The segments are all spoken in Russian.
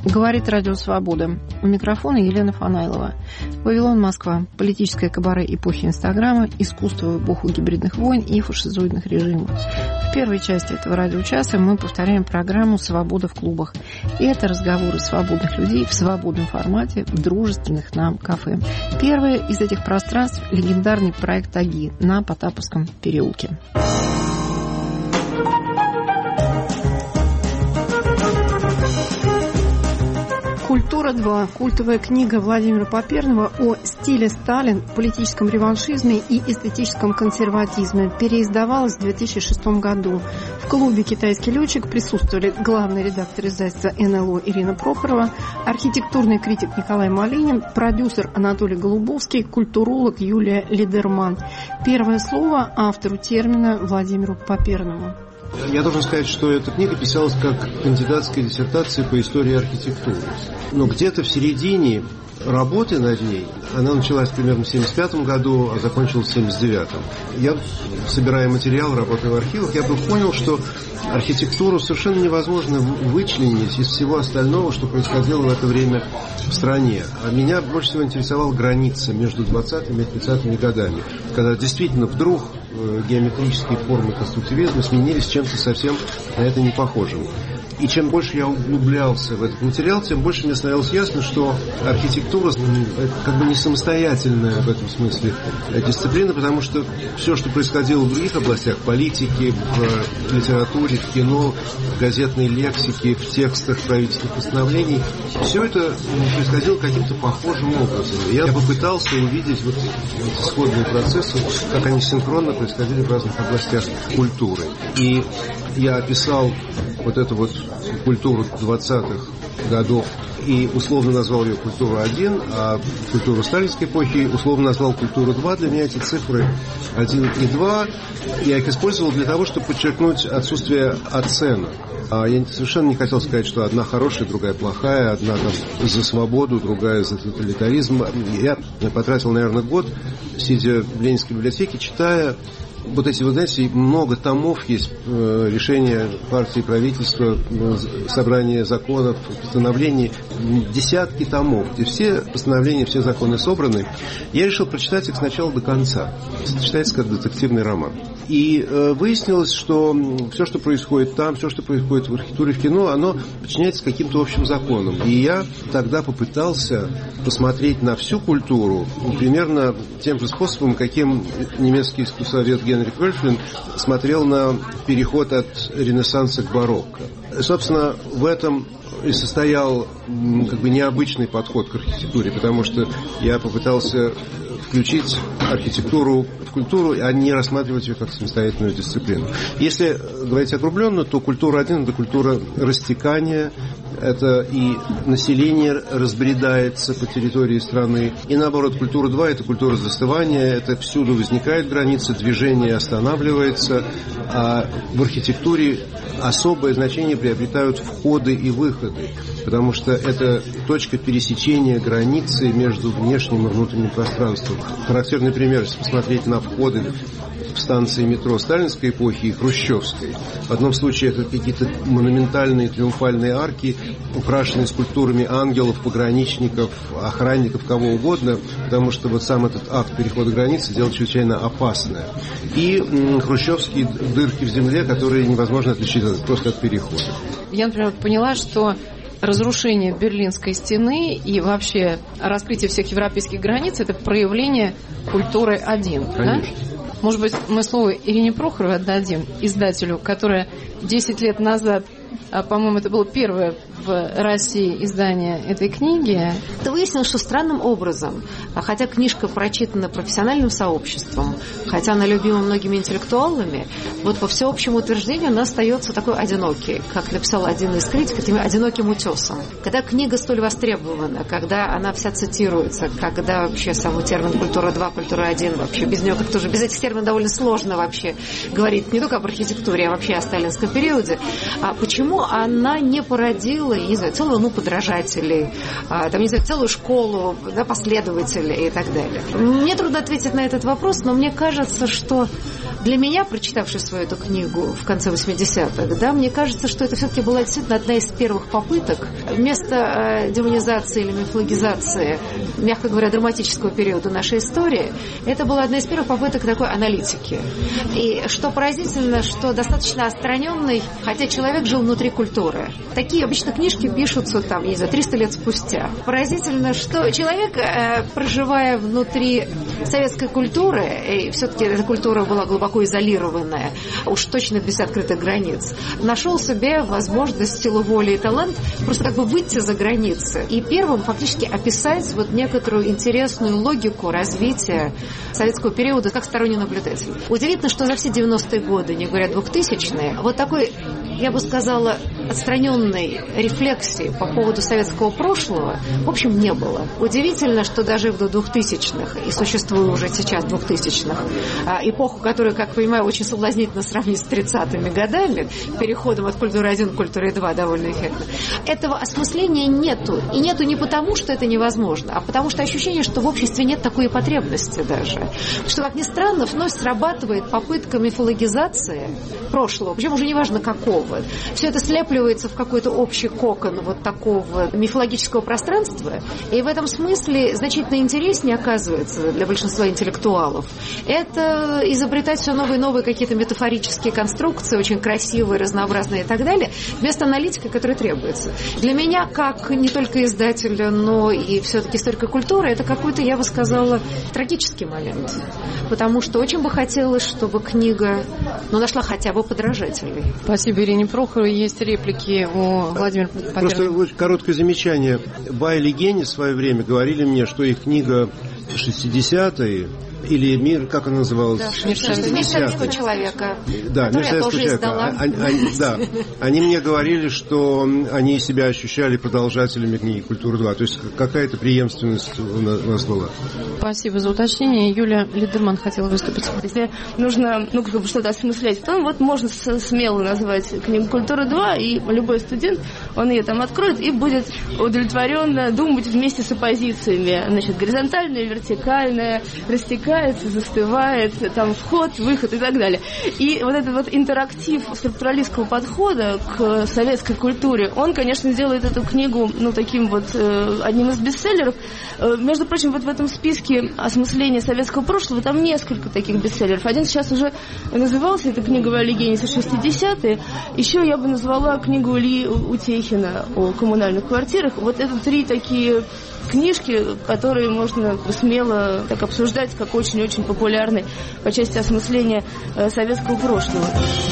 Говорит Радио Свобода. У микрофона Елена Фанайлова. Вавилон, Москва. Политическое кабаре эпохи Инстаграма, искусство в эпоху гибридных войн и фашизоидных режимов. В первой части этого радиочаса мы повторяем программу «Свобода в клубах». И это разговоры свободных людей в свободном формате в дружественных нам кафе. Первое из этих пространств – легендарный проект «Аги» на Потаповском переулке. «Культура-2» – культовая книга Владимира Паперного о стиле Сталин, политическом реваншизме и эстетическом консерватизме переиздавалась в 2006 году. В клубе «Китайский летчик» присутствовали главный редактор издательства НЛО Ирина Прохорова, архитектурный критик Николай Малинин, продюсер Анатолий Голубовский, культуролог Юлия Лидерман. Первое слово автору термина Владимиру Паперному. Я должен сказать, что эта книга писалась как кандидатская диссертация по истории архитектуры. Но где-то в середине работы над ней, она началась примерно в 1975 году, а закончилась в 1979. Я, собирая материал, работая в архивах, я вдруг понял, что архитектуру совершенно невозможно вычленить из всего остального, что происходило в это время в стране. А меня больше всего интересовала граница между 20-ми и 30-ми годами, когда действительно вдруг геометрические формы конструктивизма сменились чем-то совсем на это не похожим. И чем больше я углублялся в этот материал, тем больше мне становилось ясно, что архитектура как бы не самостоятельная в этом смысле дисциплина, потому что все, что происходило в других областях, политики, в литературе, в кино, в газетной лексике, в текстах правительственных постановлений, все это происходило каким-то похожим образом. И я попытался увидеть вот эти сходные процессы, как они синхронно происходили в разных областях культуры. И я описал вот эту вот культуру 20-х годов и условно назвал ее «Культура-1», а культуру сталинской эпохи условно назвал «Культура-2». Для меня эти цифры 1 и 2 я их использовал для того, чтобы подчеркнуть отсутствие оценок. Я совершенно не хотел сказать, что одна хорошая, другая плохая, одна там за свободу, другая за тоталитаризм. Я потратил, наверное, год, сидя в Ленинской библиотеке, читая вот эти, вы знаете, много томов есть, решения партии, правительства, собрания законов, постановлений, десятки томов, где все постановления, все законы собраны. Я решил прочитать их сначала до конца. Это читается как детективный роман. И выяснилось, что все, что происходит там, все, что происходит в архитектуре, в кино, оно подчиняется каким-то общим законам. И я тогда попытался посмотреть на всю культуру примерно тем же способом, каким немецкий искусствовед Генрих Вельфлин смотрел на переход от Ренессанса к барокко. Собственно, в этом и состоял как бы необычный подход к архитектуре, потому что я попытался включить архитектуру в культуру, а не рассматривать ее как самостоятельную дисциплину. Если говорить округленно, то культура-1 – это культура растекания, это и население разбредается по территории страны. И наоборот, культура-2 – это культура застывания, это всюду возникает граница, движение останавливается, а в архитектуре особое значение приобретают входы и выходы, потому что это точка пересечения границы между внешним и внутренним пространством. Характерный пример, если посмотреть на входы в станции метро сталинской эпохи и хрущевской. В одном случае это какие-то монументальные триумфальные арки, украшенные скульптурами ангелов, пограничников, охранников, кого угодно, потому что вот сам этот акт перехода границы делает чрезвычайно опасное. И хрущевские дырки в земле, которые невозможно отличить просто от перехода. Я, например, поняла, что разрушение Берлинской стены и вообще раскрытие всех европейских границ – это проявление культуры 1. Конечно. Да? Может быть, мы слово Ирине Прохоровой отдадим, издателю, которая 10 лет назад, по-моему, это было первое в России издание этой книги. Ты выяснил, что странным образом, хотя книжка прочитана профессиональным сообществом, хотя она любима многими интеллектуалами, вот по всеобщему утверждению она остается такой одинокой, как написал один из критиков, этим одиноким утесом. Когда книга столь востребована, когда она вся цитируется, когда вообще самый термин «Культура-2», «Культура-1», вообще без нее как-то уже, без этих терминов довольно сложно вообще говорить не только об архитектуре, а вообще о сталинском периоде, почему она не породила, не знаю, целую подражателей, там, не знаю, целую школу, последователей и так далее. Мне трудно ответить на этот вопрос, но мне кажется, что Для меня, прочитавший свою эту книгу в конце 80-х, да, мне кажется, что это все-таки была действительно одна из первых попыток вместо демонизации или мифологизации, мягко говоря, драматического периода нашей истории, это была одна из первых попыток такой аналитики. И что поразительно, что достаточно отстраненный, хотя человек жил внутри культуры. Такие обычно книжки пишутся там, не знаю, 300 лет спустя. Поразительно, что человек, проживая внутри советской культуры, и все-таки эта культура была глубоко изолированная, уж точно без открытых границ, нашел себе возможность, силу воли и талант просто как бы выйти за границы и первым фактически описать вот некоторую интересную логику развития советского периода как сторонний наблюдатель. Удивительно, что за все 90-е годы, не говоря 2000-е, вот такой, я бы сказала, отстраненной рефлексии по поводу советского прошлого, в общем, не было. Удивительно, что даже до 2000-х, и существует уже сейчас 2000-х, эпоху, которую, как понимаю, очень соблазнительно сравнить с 30-ми годами, переходом от культуры 1 к культуре 2 довольно эффектно, этого осмысления нету. И нету не потому, что это невозможно, а потому что ощущение, что в обществе нет такой потребности даже. Что, как ни странно, вновь срабатывает попытка мифологизации прошлого, причем уже неважно какого. Все это слепливается в какой-то общий кокон вот такого мифологического пространства, и в этом смысле значительно интереснее оказывается для большинства интеллектуалов это изобретать все новые и новые какие-то метафорические конструкции, очень красивые, разнообразные и так далее, вместо аналитики, которая требуется. Для меня, как не только издателя, но и все-таки историка культуры, это какой-то, я бы сказала, трагический момент. Потому что очень бы хотелось, чтобы книга нашла хотя бы подражателей. Спасибо Ирине Прохоровой. Есть реплики у Владимира Поперного. Просто очень короткое замечание. Байли и Гени в свое время говорили мне, что их книга 60-е или «Мир», как она называлась? Да, «Мир советского человека». Да, «Мир советского человека». Они мне говорили, что они себя ощущали продолжателями книги «Культура-2». То есть какая-то преемственность у нас была. Спасибо за уточнение. Юлия Лидерман хотела выступить. Если нужно что-то осмыслять, то вот можно смело назвать книгу «Культура-2», и любой студент, он ее там откроет и будет удовлетворенно думать вместе с оппозициями. Значит, горизонтальная, вертикальная, растекается, застывает, там вход, выход и так далее. И вот этот вот интерактив структуралистского подхода к советской культуре, он, конечно, делает эту книгу, таким вот одним из бестселлеров. Между прочим, вот в этом списке осмысления советского прошлого там несколько таких бестселлеров. Один сейчас уже назывался, это книга Вайли Генниса «60-е». Еще я бы назвала книгу Ильи Утехина о коммунальных квартирах. Вот это 3 такие книжки, которые можно смело так обсуждать, как очень-очень популярны по части осмысления советского прошлого.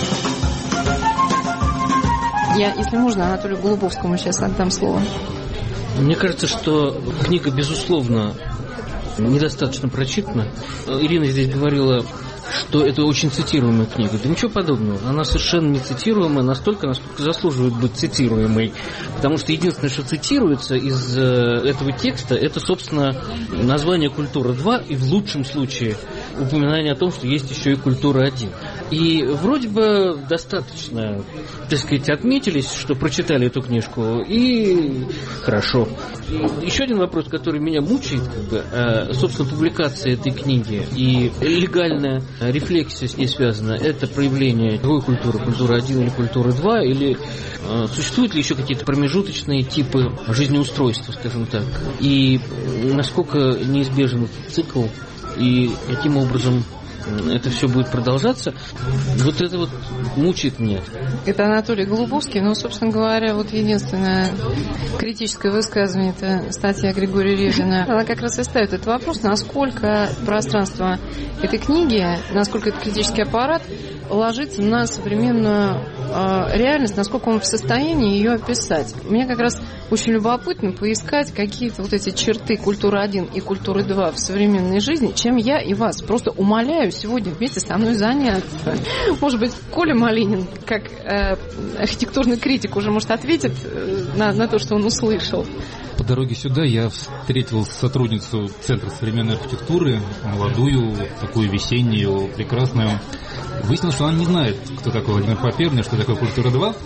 Я, если можно, Анатолию Голубовскому сейчас отдам слово. Мне кажется, что книга, безусловно, недостаточно прочитана. Ирина здесь говорила, что это очень цитируемая книга. Да ничего подобного. Она совершенно не цитируемая настолько, насколько заслуживает быть цитируемой. Потому что единственное, что цитируется из этого текста, это, собственно, название «Культура-2» и в лучшем случае упоминание о том, что есть еще и «Культура-1». И вроде бы достаточно, так сказать, отметились, что прочитали эту книжку, и хорошо. И еще один вопрос, который меня мучает, собственно, публикация этой книги и легальная рефлексия с ней связана, это проявление другой культуры, «Культура-1» или «Культура-2», или существуют ли еще какие-то промежуточные типы жизнеустройства, скажем так, и насколько неизбежен этот цикл, и каким образом это все будет продолжаться, вот это вот мучает меня. Это Анатолий Голубовский, собственно говоря, вот единственное критическое высказывание, это статья Григория Ревзина. Она как раз и ставит этот вопрос, насколько пространство этой книги, насколько этот критический аппарат ложится на современную реальность, насколько он в состоянии ее описать. Мне как раз очень любопытно поискать какие-то вот эти черты «Культуры-1» и «Культуры-2» в современной жизни, чем я и вас просто умоляю сегодня вместе со мной заняться. Может быть, Коля Малинин, как архитектурный критик, уже, может, ответит на то, что он услышал. По дороге сюда я встретил сотрудницу Центра современной архитектуры, молодую, такую весеннюю, прекрасную. Выяснилось, что она не знает, кто такой Владимир Поперный, что такое «Культура-2».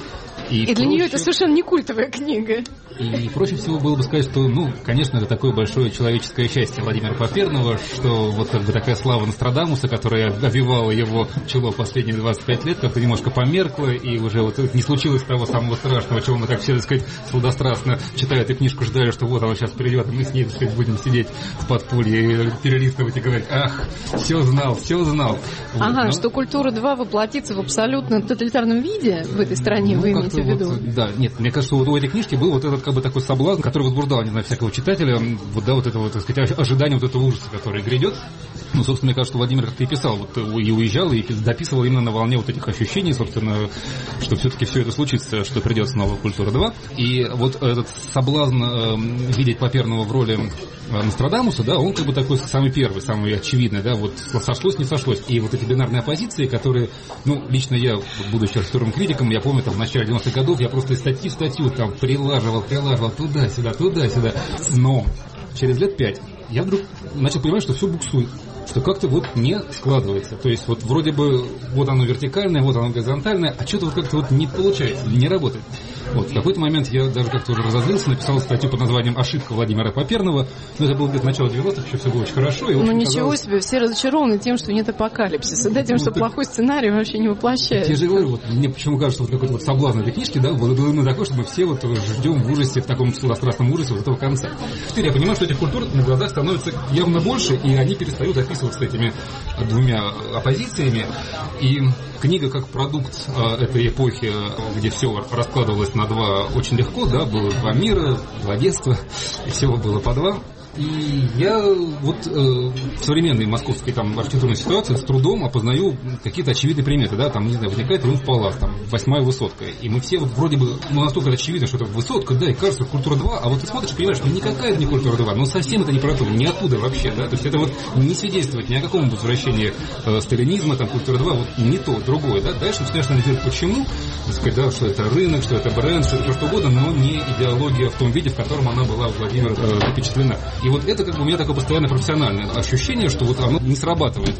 И для нее это совершенно не культовая книга. И проще всего было бы сказать, что, конечно, это такое большое человеческое счастье Владимира Поперного, что вот как бы такая слава Нострадамуса, которая обвивала его чело последние 25 лет, как-то немножко померкла, и уже вот не случилось того самого страшного, чего мы, как все, так сказать, сладострастно читая эту книжку, ждали, что вот она сейчас придет, и мы с ней, так сказать, будем сидеть в подполье и перелистывать и говорить: ах, все знал. Ага, что «Культура-2» воплотится в абсолютно тоталитарном виде в этой стране, вы имеете в виду? Вот, да, нет, мне кажется, вот у этой книжки был вот этот как бы такой соблазн, который возбуждал, не знаю, всякого читателя, вот, да, вот это вот, так сказать, ожидание вот этого ужаса, который грядет. Собственно, мне кажется, что Владимир как-то и писал, вот, и уезжал, и дописывал именно на волне вот этих ощущений, собственно, что все-таки все это случится, что придет снова «Культура-2». И вот этот соблазн видеть Поперного в роли Нострадамуса, да, он как бы такой самый первый, самый очевидный, да, вот сошлось, не сошлось. И вот эти бинарные оппозиции, которые, лично я, будучи архитектурным критиком, я помню, там, в начале 90-х годов я просто из статьи в статью там прилаживал туда-сюда. Но через лет 5 я вдруг начал понимать, что все буксует, что как-то вот не складывается. То есть вот вроде бы вот оно вертикальное, вот оно горизонтальное, а что-то вот как-то вот не получается, не работает. Вот, в какой-то момент я даже как-то уже разозлился, написал статью под названием «Ошибка Владимира Поперного». Это было где-то начало 90-х, еще все было очень хорошо. И, ничего себе, все разочарованы тем, что нет апокалипсиса, да, тем, что плохой сценарий вообще не воплощается. Я же говорю, вот, мне почему кажется, вот какой-то вот соблазн этой книжки, да, был именно такой, что мы все вот ждем в ужасе, в таком сладострастном ужасе вот этого конца. Теперь я понимаю, что этих культур на глазах становится явно больше, и они перестают описываться этими двумя оппозициями. И книга как продукт этой эпохи, где все раскладывалось на два очень легко, да, было два мира, два детства, и всего было по два. И я вот в современной московской там архитектурной ситуации с трудом опознаю какие-то очевидные приметы, да, там, не знаю, возникает Триумф Палас, там, 8-я высотка, и мы все вот вроде бы, настолько это очевидно, что это высотка, да, и кажется, «Культура-2», а вот ты смотришь и понимаешь, что никакая это не «Культура-2», но совсем это не про то, не оттуда вообще, да, то есть это вот не свидетельствует ни о каком возвращении сталинизма, там, «Культура-2», вот не то, другое, да, дальше начинаешь анализировать, почему, так сказать, да, что это рынок, что это бренд, что это что угодно, но не идеология в том виде, в котором она была у Владимира запечатлена. И вот это как бы у меня такое постоянное профессиональное ощущение, что вот оно не срабатывает.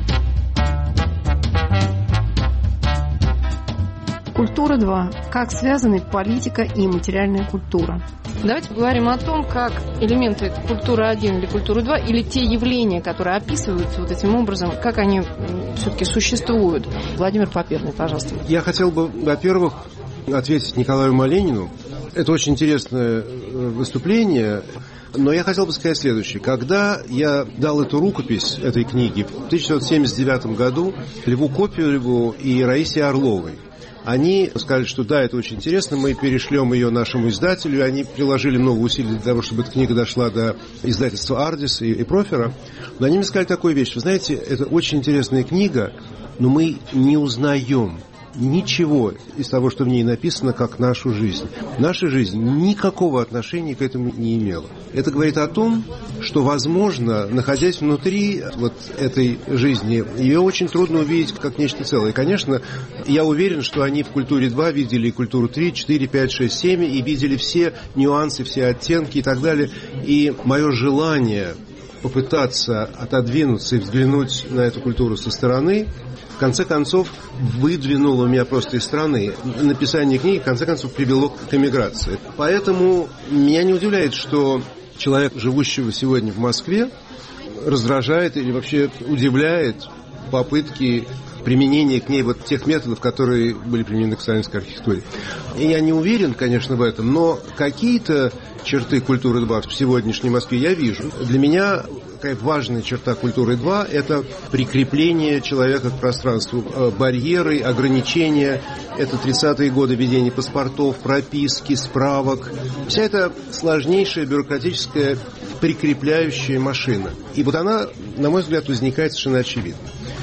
«Культура-2». Как связаны политика и материальная культура? Давайте поговорим о том, как элементы «Культура-1» или «Культура-2» или те явления, которые описываются вот этим образом, как они все-таки существуют. Владимир Поперный, пожалуйста. Я хотел бы, во-первых, ответить Николаю Маленину. Это очень интересное выступление. Но я хотел бы сказать следующее. Когда я дал эту рукопись этой книги в 1979 году Льву Копелеву и Раисе Орловой, они сказали, что да, это очень интересно, мы перешлем ее нашему издателю, и они приложили много усилий для того, чтобы эта книга дошла до издательства «Ардис» и «Профера». Но они мне сказали такую вещь. Вы знаете, это очень интересная книга, но мы не узнаем ничего из того, что в ней написано, как нашу жизнь. Наша жизнь никакого отношения к этому не имела. Это говорит о том, что, возможно, находясь внутри вот этой жизни, ее очень трудно увидеть как нечто целое. И, конечно, я уверен, что они в «Культуре-2» видели и «Культуру-3», 4, 5, 6, 7, и видели все нюансы, все оттенки и так далее. И мое желание попытаться отодвинуться и взглянуть на эту культуру со стороны, в конце концов, выдвинуло меня просто из страны. Написание книги, в конце концов, привело к эмиграции. Поэтому меня не удивляет, что человек, живущего сегодня в Москве, раздражает или вообще удивляет попытки применения к ней вот тех методов, которые были применены к сталинской архитектуре. И я не уверен, конечно, в этом, но какие-то черты «Культуры-2» в сегодняшней Москве я вижу. Для меня такая важная черта «Культуры-2» – это прикрепление человека к пространству, барьеры, ограничения. Это 30-е годы введения паспортов, прописки, справок. Вся эта сложнейшая бюрократическая прикрепляющая машина. И вот она, на мой взгляд, возникает совершенно очевидно.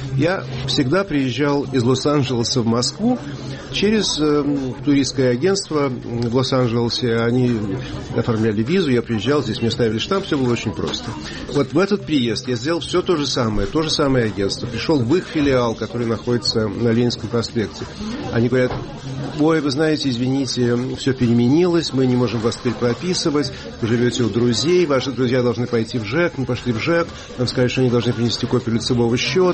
Я всегда приезжал из Лос-Анджелеса в Москву через туристское агентство в Лос-Анджелесе. Они оформляли визу, я приезжал, здесь мне ставили штамп, все было очень просто. Вот в этот приезд я сделал все то же самое агентство. Пришел в их филиал, который находится на Ленинском проспекте. Они говорят: ой, вы знаете, извините, все переменилось, мы не можем вас теперь прописывать, вы живете у друзей, ваши друзья должны пойти в ЖЭК, мы пошли в ЖЭК, нам сказали, что они должны принести копию лицевого счета,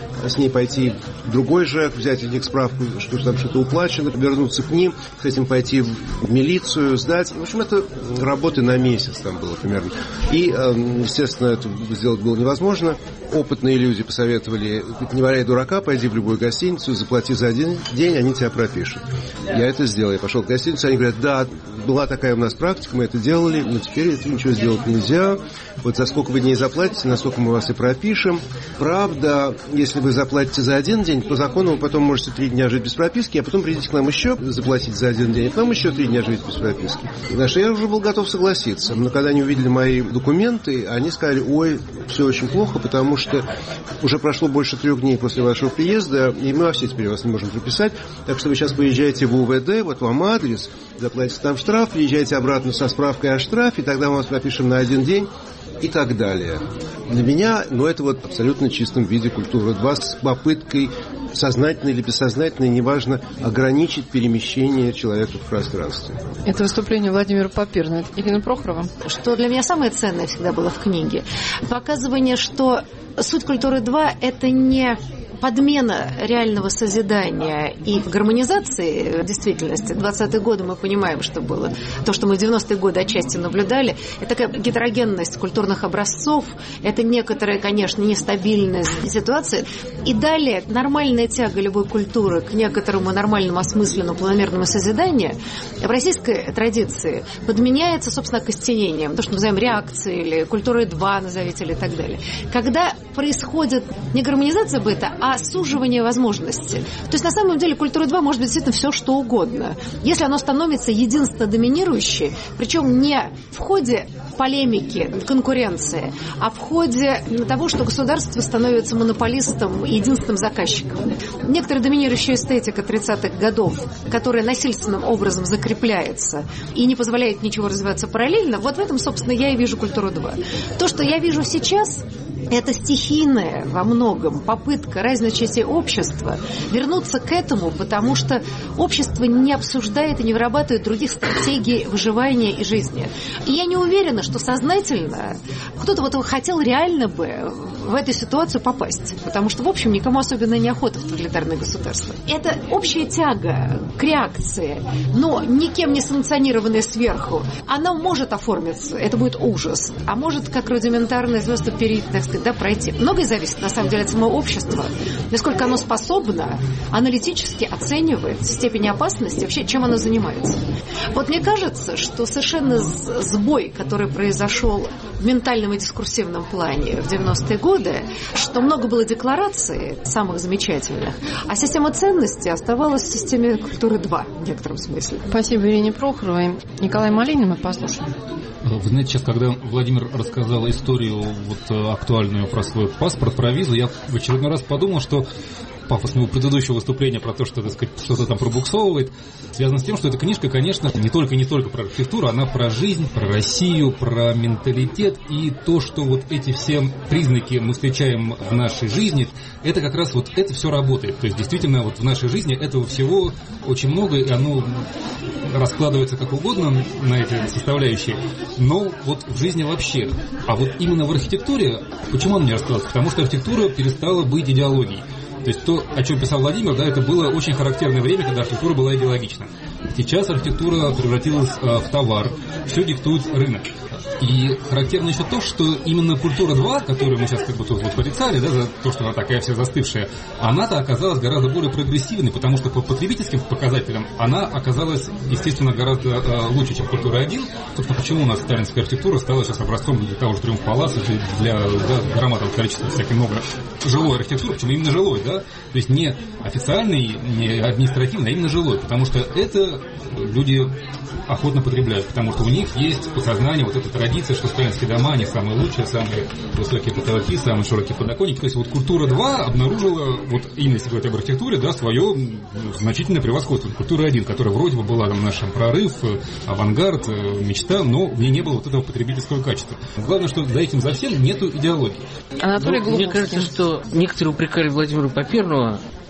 с ней пойти в другой ЖЭК, взять от них справку, что там что-то уплачено, вернуться к ним, с этим пойти в милицию, сдать. В общем, это работы на месяц там было примерно. И, естественно, это сделать было невозможно. Опытные люди посоветовали: не валяй дурака, пойди в любую гостиницу, заплати за один день, они тебя пропишут. Я это сделал. Я пошел в гостиницу, они говорят: да, была такая у нас практика, мы это делали, но теперь это ничего сделать нельзя. Вот за сколько вы дней заплатите, насколько мы вас и пропишем. Правда, если вы заплатите за один день, по закону вы потом можете 3 дня жить без прописки, а потом придите к нам еще заплатить за один день, а потом еще 3 дня жить без прописки. На что я уже был готов согласиться. Но когда они увидели мои документы, они сказали: ой, все очень плохо, потому что уже прошло больше 3 дней после вашего приезда, и мы вообще теперь вас не можем прописать. Так что вы сейчас поезжаете в УВД, вот вам адрес, заплатите там штраф, приезжайте обратно со справкой о штрафе, тогда мы вас пропишем на 1 день. И так далее. Для меня, это вот в абсолютно чистом виде культура 2 с попыткой, сознательной или бессознательной, неважно, ограничить перемещение человека в пространстве. Это выступление Владимира Попирного. Ирина Прохорова. Что для меня самое ценное всегда было в книге? Показывание, что суть культуры 2 – это не подмена реального созидания и гармонизации действительности. 20-е годы мы понимаем, что было. То, что мы в 90-е годы отчасти наблюдали, это такая гетерогенность культурных образцов, это некоторая, конечно, нестабильность ситуации. И далее нормальная тяга любой культуры к некоторому нормальному, осмысленному, планомерному созиданию в российской традиции подменяется, собственно, окостенением. То, что мы называем реакцией или культурой 2, назовите, или так далее. Когда происходит не гармонизация быта, а суживание возможностей. То есть, на самом деле, культура 2 может быть действительно все, что угодно. Если оно становится единственно доминирующей, причем не в ходе полемики, конкуренции, а в ходе того, что государство становится монополистом и единственным заказчиком. Некоторая доминирующая эстетика 30-х годов, которая насильственным образом закрепляется и не позволяет ничего развиваться параллельно, вот в этом, собственно, я и вижу культуру 2. То, что я вижу сейчас, это стихийная во многом попытка разной части общества вернуться к этому, потому что общество не обсуждает и не вырабатывает других стратегий выживания и жизни. И я не уверена, что сознательно кто-то вот хотел реально бы в эту ситуацию попасть, потому что, в общем, никому особенно неохота в тоталитарное государство. Это общая тяга к реакции, но никем не санкционированная сверху. Она может оформиться, это будет ужас, а может, как рудиментарное звезда перейти, так сказать, пройти. Многое зависит, на самом деле, от самого общества, насколько оно способно аналитически оценивать степень опасности, вообще, чем оно занимается. Вот мне кажется, что совершенно сбой, который произошел в ментальном и дискурсивном плане в 90-е годы, что много было деклараций, самых замечательных, а система ценностей оставалась в системе культуры 2 в некотором смысле. Спасибо Ирине Прохоровой. Николай Малинин мы послушаем. Вы знаете, сейчас, когда Владимир рассказал историю актуальную про свой паспорт, про визу, я в очередной раз подумал, что пафосного предыдущего выступления про то, что, так сказать, что-то там пробуксовывает, связано с тем, что эта книжка, конечно, не только про архитектуру, она про жизнь, про Россию, про менталитет, и то, что вот эти все признаки мы встречаем в нашей жизни, это как раз вот это все работает. То есть, действительно, вот в нашей жизни этого всего очень много, и оно раскладывается как угодно на эти составляющие, но вот в жизни вообще. А вот именно в архитектуре, почему она не раскладывается? Потому что архитектура перестала быть идеологией. То есть то, о чем писал Владимир, да, это было очень характерное время, когда архитектура была идеологична. Сейчас архитектура превратилась в товар, все диктует рынок. И характерно еще то, что именно культура 2, которую мы сейчас как бы тут вот порицали, да, за то, что она такая вся застывшая, она-то оказалась гораздо более прогрессивной, потому что по потребительским показателям она оказалась, естественно, гораздо лучше, чем культура 1. Собственно, почему у нас сталинская архитектура стала сейчас образцом для того же Триумф Паласа, для громадного количества всяких много жилой архитектуры, почему именно жилой, да? То есть не официальный, не административный, а именно жилой, потому что это люди охотно потребляют, потому что у них есть в подсознании вот эта традиция, что сталинские дома, они самые лучшие, самые высокие потолки, самые широкие подоконники. То есть вот культура 2 обнаружила, вот именно если говорить об архитектуре, да, свое значительное превосходство. Культура 1, которая вроде бы была там нашим прорыв, авангард, мечта, но в ней не было вот этого потребительского качества. Главное, что за этим за всем нету идеологии. Мне кажется, что некоторые упрекали Владимира Попирного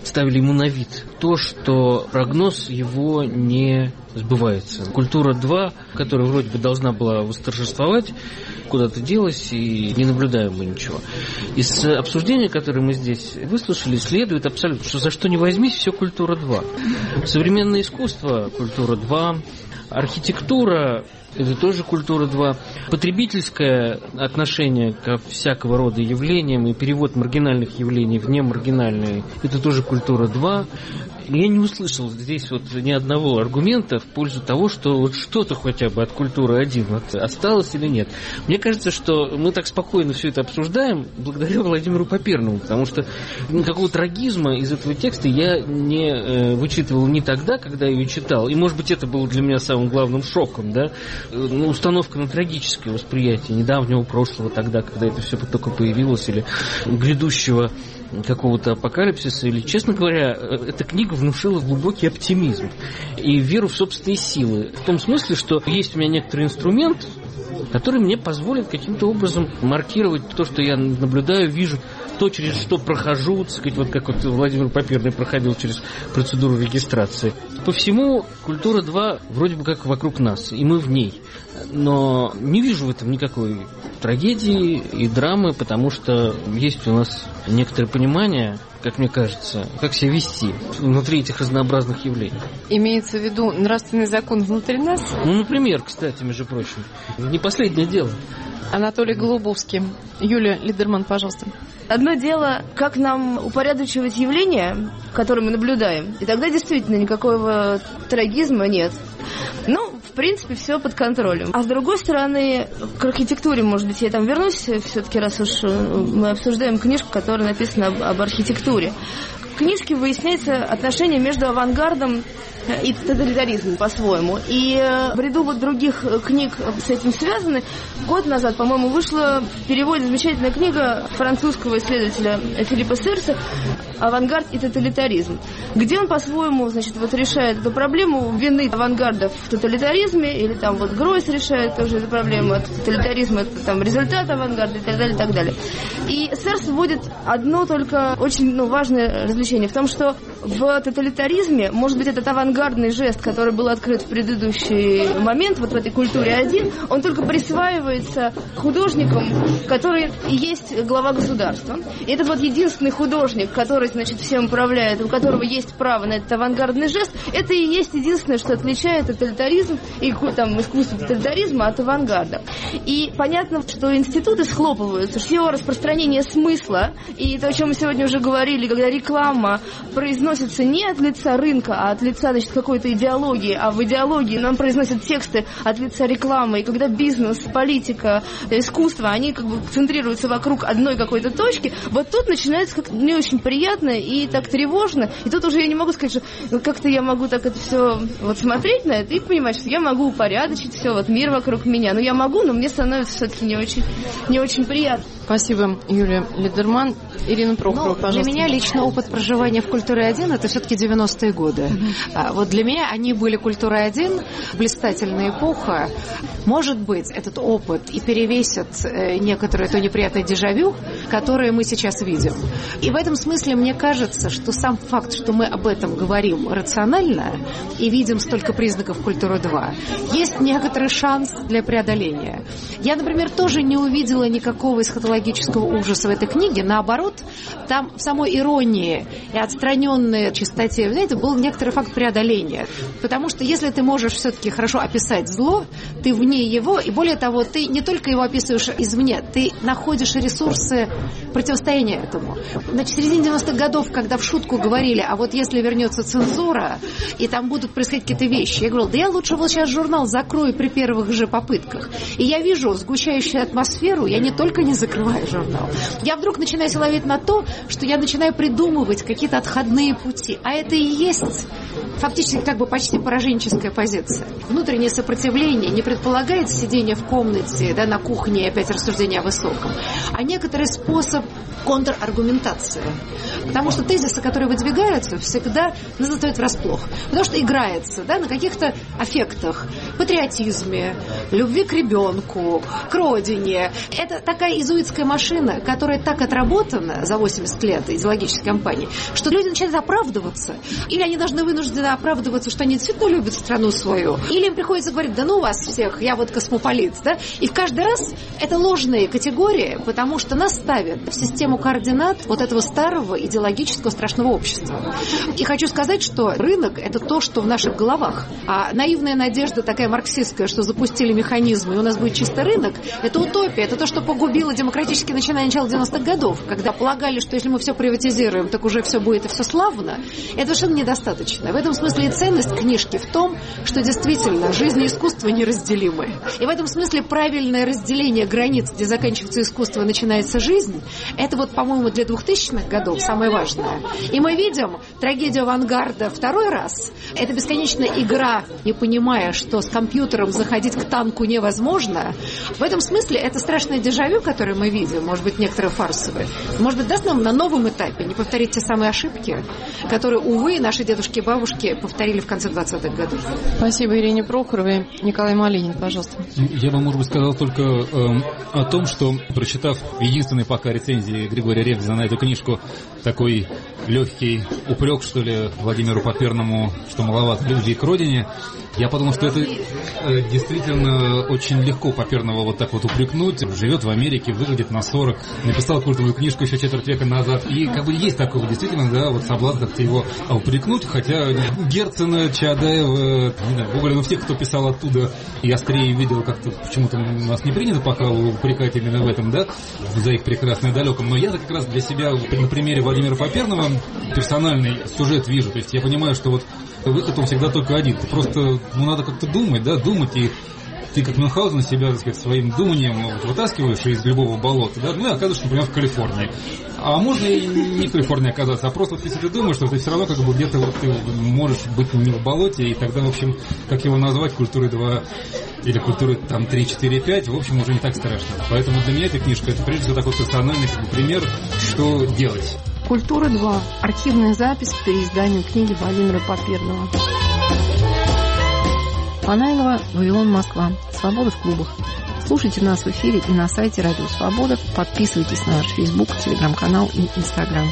ставили ему на вид то, что прогноз его не сбывается. «Культура-2», которая вроде бы должна была восторжествовать, куда-то делась, и не наблюдаем мы ничего. Из обсуждения, которое мы здесь выслушали, следует абсолютно, что за что не возьмись, все «Культура-2». Современное искусство – «Культура-2», архитектура – это тоже «Культура-2», потребительское отношение ко всякого рода явлениям и перевод маргинальных явлений в немаргинальные – это тоже «Культура-2». Я не услышал здесь вот ни одного аргумента в пользу того, что вот что-то хотя бы от «Культуры-1» вот осталось или нет. Мне кажется, что мы так спокойно все это обсуждаем благодаря Владимиру Паперному, потому что никакого трагизма из этого текста я не вычитывал ни тогда, когда я ее читал, и, может быть, это было для меня самым главным шоком, да, установка на трагическое восприятие недавнего прошлого, тогда, когда это все только появилось, или грядущего какого-то апокалипсиса, или, честно говоря, эта книга внушила глубокий оптимизм и веру в собственные силы. В том смысле, что есть у меня некоторый инструмент, который мне позволит каким-то образом маркировать то, что я наблюдаю, вижу, то, через что прохожу, так сказать, вот как вот Владимир Паперный проходил через процедуру регистрации. По всему «Культура-2» вроде бы как вокруг нас, и мы в ней. Но не вижу в этом никакой трагедии и драмы, потому что есть у нас некоторое понимание, как мне кажется, как себя вести внутри этих разнообразных явлений. Имеется в виду нравственный закон внутри нас? Ну, например, кстати, между прочим, не последнее дело. Анатолий Голубовский. Юлия Лидерман, пожалуйста. Одно дело, как нам упорядочивать явления, которые мы наблюдаем, и тогда действительно никакого трагизма нет. Ну, в принципе, все под контролем. А с другой стороны, к архитектуре, может быть, я там вернусь, все-таки, раз уж мы обсуждаем книжку, которая написана об архитектуре. В книжке выясняется отношение между авангардом и тоталитаризмом по-своему. И в ряду вот других книг с этим связаны. Год назад, по-моему, вышла в переводе замечательная книга французского исследователя Филиппа Сырса «Авангард и тоталитаризм», где он по-своему, значит, вот решает эту проблему вины авангарда в тоталитаризме, или там вот Гройс решает тоже эту проблему, от тоталитаризма это там результат авангарда и так далее, и так далее. И Сырс вводит одно только очень важное развлечение в том, что в тоталитаризме, может быть, этот авангардный жест, который был открыт в предыдущий момент, вот в этой «Культуре-1», он только присваивается художникам, который и есть глава государства. И это вот единственный художник, который, значит, всем управляет, у которого есть право на этот авангардный жест, это и есть единственное, что отличает тоталитаризм и там, искусство тоталитаризма от авангарда. И понятно, что институты схлопываются, все распространение смысла, и то, о чем мы сегодня уже говорили, когда реклама произносится не от лица рынка, а от лица, значит, какой-то идеологии, а в идеологии нам произносят тексты от лица рекламы, и когда бизнес, политика, искусство, они как бы центрируются вокруг одной какой-то точки, вот тут начинается как-то не очень приятно и так тревожно, и тут уже я не могу сказать, что как-то я могу так это все вот смотреть на это и понимать, что я могу упорядочить все, вот мир вокруг меня, но я могу, но мне становится все-таки не очень приятно. Спасибо, Юлия Лидерман. Ирина Прохорова, пожалуйста. Для меня лично опыт проживания в «Культуре-1» это все-таки 90-е годы. Вот для меня они были «Культура-1», блистательная эпоха. Может быть, этот опыт и перевесит некоторое то неприятное дежавю, которое мы сейчас видим. И в этом смысле мне кажется, что сам факт, что мы об этом говорим рационально и видим столько признаков «Культуры-2», есть некоторый шанс для преодоления. Я, например, тоже не увидела никакого эсхатологического ужаса в этой книге. Наоборот, там в самой иронии и отстраненной чистоте, знаете, был некоторый факт преодоления. Потому что если ты можешь все-таки хорошо описать зло, ты вне его, и более того, ты не только его описываешь извне, ты находишь ресурсы противостояния этому. Значит, в середине 90-х годов, когда в шутку говорили, а вот если вернется цензура, и там будут происходить какие-то вещи, я говорила, да я лучше вот сейчас журнал закрою при первых же попытках. И я вижу сгущающую атмосферу, я не только не закрываю журнал, я вдруг начинаю ловить на то, что я начинаю придумывать какие-то отходные пути. А это и есть фактически как бы почти пораженческая позиция. Внутреннее сопротивление не предполагает сидение в комнате, да, на кухне и опять рассуждение о высоком, а некоторый способ контраргументации. Потому что тезисы, которые выдвигаются, всегда нас застают врасплох. Потому что играется, да, на каких-то аффектах, патриотизме, любви к ребенку, к родине. Это такая изуитская идеологическая машина, которая так отработана за 80 лет идеологической кампании, что люди начинают оправдываться. Или они должны вынуждены оправдываться, что они действительно любят страну свою. Или им приходится говорить, да ну вас всех, я вот космополит. Да? И каждый раз это ложные категории, потому что нас ставят в систему координат вот этого старого идеологического страшного общества. И хочу сказать, что рынок – это то, что в наших головах. А наивная надежда такая марксистская, что запустили механизмы, и у нас будет чисто рынок, это утопия. Это то, что погубило демократические начинания начала 90-х годов, когда полагали, что если мы все приватизируем, так уже все будет и все славно. Это совершенно недостаточно. В этом смысле и ценность книжки в том, что действительно жизнь и искусство неразделимы. И в этом смысле правильное разделение границ, где заканчивается искусство и начинается жизнь, это вот, по-моему, для 2000-х годов самое важное. И мы видим трагедию авангарда второй раз. Это бесконечная игра, не понимая, что с компьютером заходить к танку невозможно. В этом смысле это страшное дежавю, которое мы видим, может быть, некоторые фарсовые, может быть, даст нам на новом этапе не повторить те самые ошибки, которые, увы, наши дедушки и бабушки повторили в конце 20-х годов. Спасибо Ирине Прохоровой. Николай Малинин, пожалуйста. Я бы, может быть, сказал только о том, что, прочитав единственной пока рецензии Григория Ревзина на эту книжку, такой легкий упрек, что ли, Владимиру Попёрному, что маловато любви к родине, я подумал, что это действительно очень легко Попёрного вот так вот упрекнуть. Живет в Америке, выглядит на 40, написал культовую книжку еще четверть века назад. И как бы есть такое действительно, да, вот соблазн как-то его упрекнуть. Хотя Герцена, Чаадаева, не знаю, Гоголя, всех, кто писал оттуда, и острее видел, как-то почему-то у нас не принято пока упрекать именно в этом, да, за их прекрасное далеком. Но я как раз для себя на примере Владимира Попёрного персональный сюжет вижу. То есть я понимаю, что вот выход он всегда только один. Ты просто, надо как-то думать, да, думать, и ты как Мюнхгаузен себя, так сказать, своим думанием вытаскиваешь из любого болота, да, ну и оказываешься, например, в Калифорнии. А можно и не в Калифорнии оказаться, а просто вот если ты думаешь, что ты все равно как бы где-то вот ты можешь быть не в болоте, и тогда, в общем, как его назвать, культуры 2 или культуры там 3, 4, 5, в общем, уже не так страшно. Поэтому для меня эта книжка, это прежде всего такой персональный как бы пример, что делать. Культура 2. Архивная запись к переизданию книги Владимира Попёрного. Фанайлова, Вавилон, Москва. Свобода в клубах. Слушайте нас в эфире и на сайте Радио Свобода. Подписывайтесь на наш Facebook, Телеграм-канал и Инстаграм.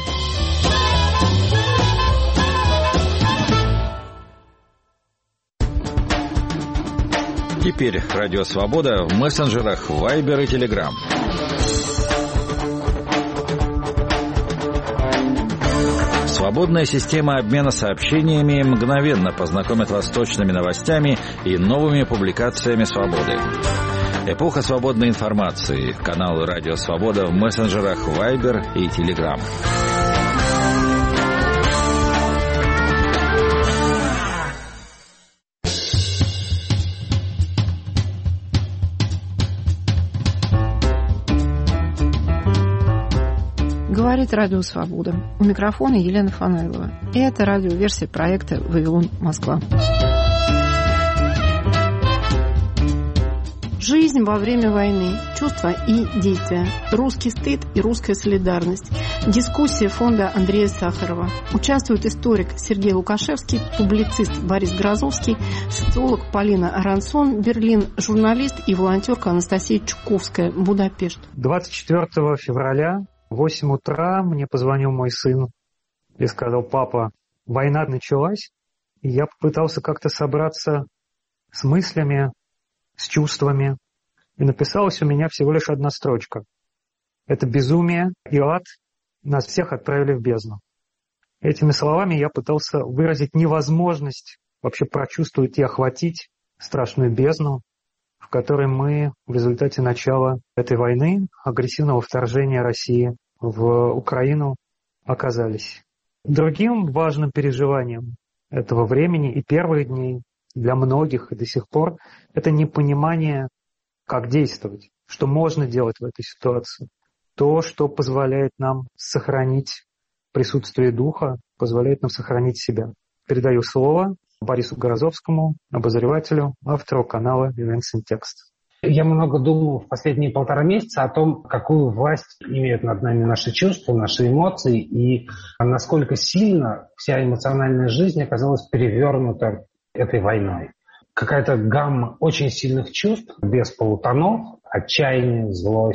Теперь Радио Свобода в мессенджерах Viber и Telegram. Свободная система обмена сообщениями мгновенно познакомит вас с точными новостями и новыми публикациями «Свободы». Эпоха свободной информации. Канал «Радио Свобода» в мессенджерах Viber и Telegram. Говорит Радио Свобода. У микрофона Елена Фанайлова. И это радиоверсия проекта «Вавилон, Москва». Жизнь во время войны. Чувства и действия. Русский стыд и русская солидарность. Дискуссия фонда Андрея Сахарова. Участвует историк Сергей Лукашевский, публицист Борис Грозовский, социолог Полина Арансон, Берлин, журналист и волонтерка Анастасия Чуковская, Будапешт. 24 февраля в 8 утра мне позвонил мой сын и сказал: папа, война началась. И я попытался как-то собраться с мыслями, с чувствами. И написалась у меня всего лишь одна строчка. Это безумие и ад, нас всех отправили в бездну. Этими словами я пытался выразить невозможность вообще прочувствовать и охватить страшную бездну, в которой мы в результате начала этой войны, агрессивного вторжения России в Украину, оказались. Другим важным переживанием этого времени и первых дней для многих и до сих пор это непонимание, как действовать, что можно делать в этой ситуации. То, что позволяет нам сохранить присутствие духа, позволяет нам сохранить себя. Передаю слово Борису Грозовскому, обозревателю, автору канала Events in Text. Я много думал в последние 1,5 месяца о том, какую власть имеют над нами наши чувства, наши эмоции, и насколько сильно вся эмоциональная жизнь оказалась перевернута этой войной. Какая-то гамма очень сильных чувств, без полутонов, отчаяние, злость,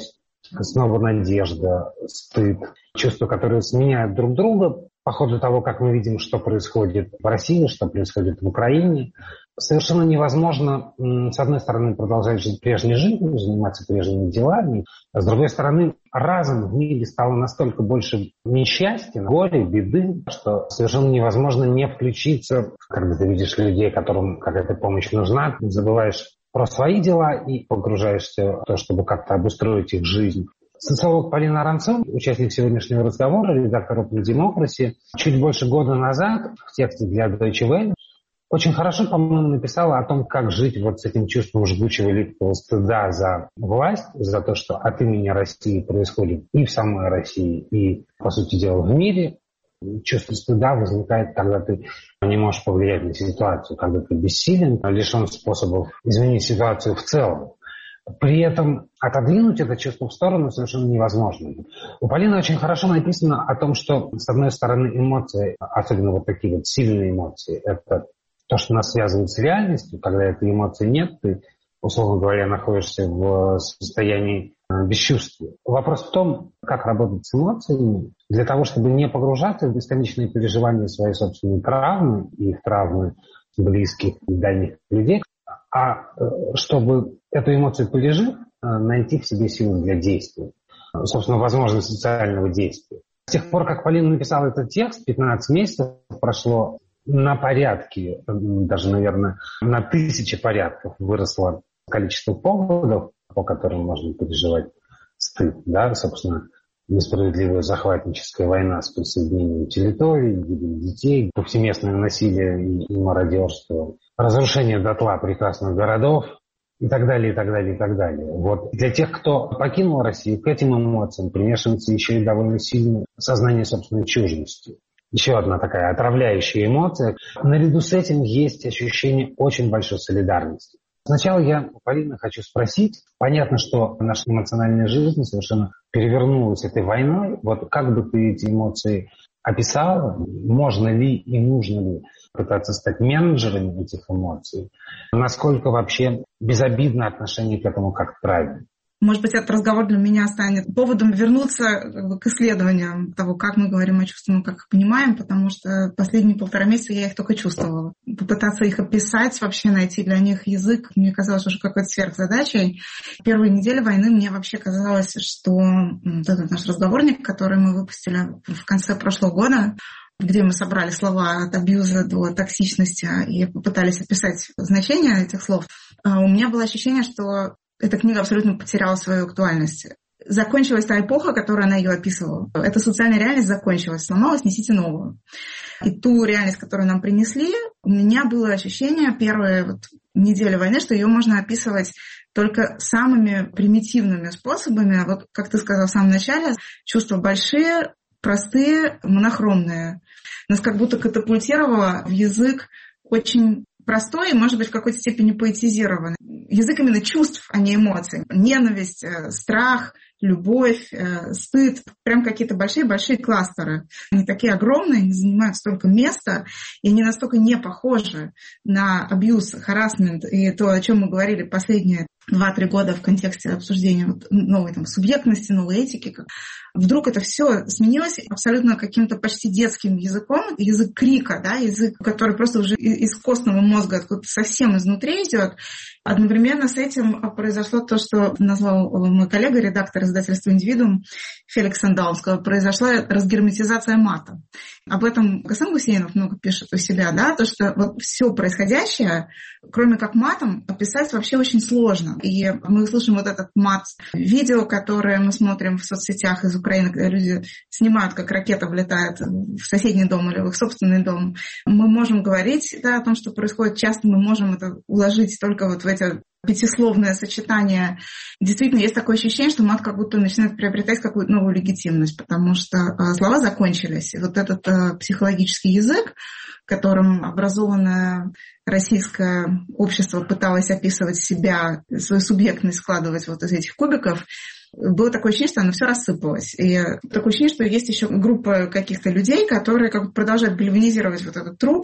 снова надежда, стыд, чувства, которые сменяют друг друга по ходу того, как мы видим, что происходит в России, что происходит в Украине. Совершенно невозможно, с одной стороны, продолжать жить прежней жизнью, заниматься прежними делами, а с другой стороны, разом в мире стало настолько больше несчастья, горя, беды, что совершенно невозможно не включиться, когда ты видишь людей, которым какая-то помощь нужна, ты забываешь про свои дела и погружаешься в то, чтобы как-то обустроить их жизнь. Социолог Полина Аронцова, участник сегодняшнего разговора, редактор Open Democracy, чуть больше года назад в тексте для Deutsche Welle очень хорошо, по-моему, написала о том, как жить вот с этим чувством жгучего липкого стыда за власть, за то, что от имени России происходит и в самой России, и, по сути дела, в мире. Чувство стыда возникает, когда ты не можешь повлиять на ситуацию, когда ты бессилен, лишен способов изменить ситуацию в целом. При этом отодвинуть это чувство в сторону совершенно невозможно. У Полины очень хорошо написано о том, что, с одной стороны, эмоции, особенно вот такие вот сильные эмоции, это то, что нас связывает с реальностью. Когда этой эмоции нет, ты, условно говоря, находишься в состоянии бесчувствия. Вопрос в том, как работать с эмоциями для того, чтобы не погружаться в бесконечные переживания своей собственной травмы и травмы близких и дальних людей, а чтобы эту эмоцию пережив, найти в себе силы для действия. Собственно, возможность социального действия. С тех пор, как Полина написала этот текст, 15 месяцев прошло, на порядке, даже, наверное, на 1000 порядков выросло количество поводов, по которым можно переживать стыд. Да? Собственно, несправедливая захватническая война с присоединением территорий, гибель детей, повсеместное насилие и мародерство, разрушение дотла прекрасных городов и так далее, и так далее, и так далее. Вот. Для тех, кто покинул Россию, к этим эмоциям примешивается еще и довольно сильное сознание собственной чуждости. Еще одна такая отравляющая эмоция. Наряду с этим есть ощущение очень большой солидарности. Сначала я у Полины хочу спросить. Понятно, что наша эмоциональная жизнь совершенно перевернулась этой войной. Вот как бы ты эти эмоции описала? Можно ли и нужно ли пытаться стать менеджерами этих эмоций? Насколько вообще безобидно отношение к этому как к травме? Может быть, этот разговор для меня станет поводом вернуться к исследованиям того, как мы говорим о чувствах, как их понимаем, потому что последние 1,5 месяца я их только чувствовала. Попытаться их описать, вообще найти для них язык, мне казалось уже какой-то сверхзадачей. Первые недели войны мне вообще казалось, что этот наш разговорник, который мы выпустили в конце прошлого года, где мы собрали слова от абьюза до токсичности и попытались описать значение этих слов, у меня было ощущение, что эта книга абсолютно потеряла свою актуальность. Закончилась та эпоха, которую она ее описывала. Эта социальная реальность закончилась, сломалась, несите новую. И ту реальность, которую нам принесли, у меня было ощущение первые недели войны, что ее можно описывать только самыми примитивными способами. Вот, как ты сказал в самом начале, чувства большие, простые, монохромные. Нас как будто катапультировало в язык очень простой и, может быть, в какой-то степени поэтизированный. Язык именно чувств, а не эмоций. Ненависть, страх, любовь, стыд. Прям какие-то большие-большие кластеры. Они такие огромные, они занимают столько места, и они настолько не похожи на абьюз, харассмент и то, о чем мы говорили последние 2-3 года в контексте обсуждения новой субъектности, новой этики. Вдруг это все сменилось абсолютно каким-то почти детским языком, язык крика, да, язык, который просто уже из костного мозга откуда-то совсем изнутри идет. Одновременно с этим произошло то, что назвал мой коллега, редактор издательства «Индивидуум» Феликс Сандаун, сказал, произошла разгерметизация мата. Об этом Гасан Гусейнов много пишет у себя, да, то, что вот все происходящее, кроме как матом, описать вообще очень сложно. И мы слышим вот этот мат видео, которое мы смотрим в соцсетях из Украины, когда люди снимают, как ракета влетает в соседний дом или в их собственный дом. Мы можем говорить, да, о том, что происходит. Часто мы можем это уложить только вот в эти пятисловное сочетание. Действительно, есть такое ощущение, что мат как будто начинает приобретать какую-то новую легитимность, потому что слова закончились. И вот этот психологический язык, которым образованное российское общество пыталось описывать себя, свою субъектность складывать вот из этих кубиков, было такое ощущение, что оно все рассыпалось. И такое ощущение, что есть еще группа каких-то людей, которые как бы продолжают гальванизировать вот этот труп,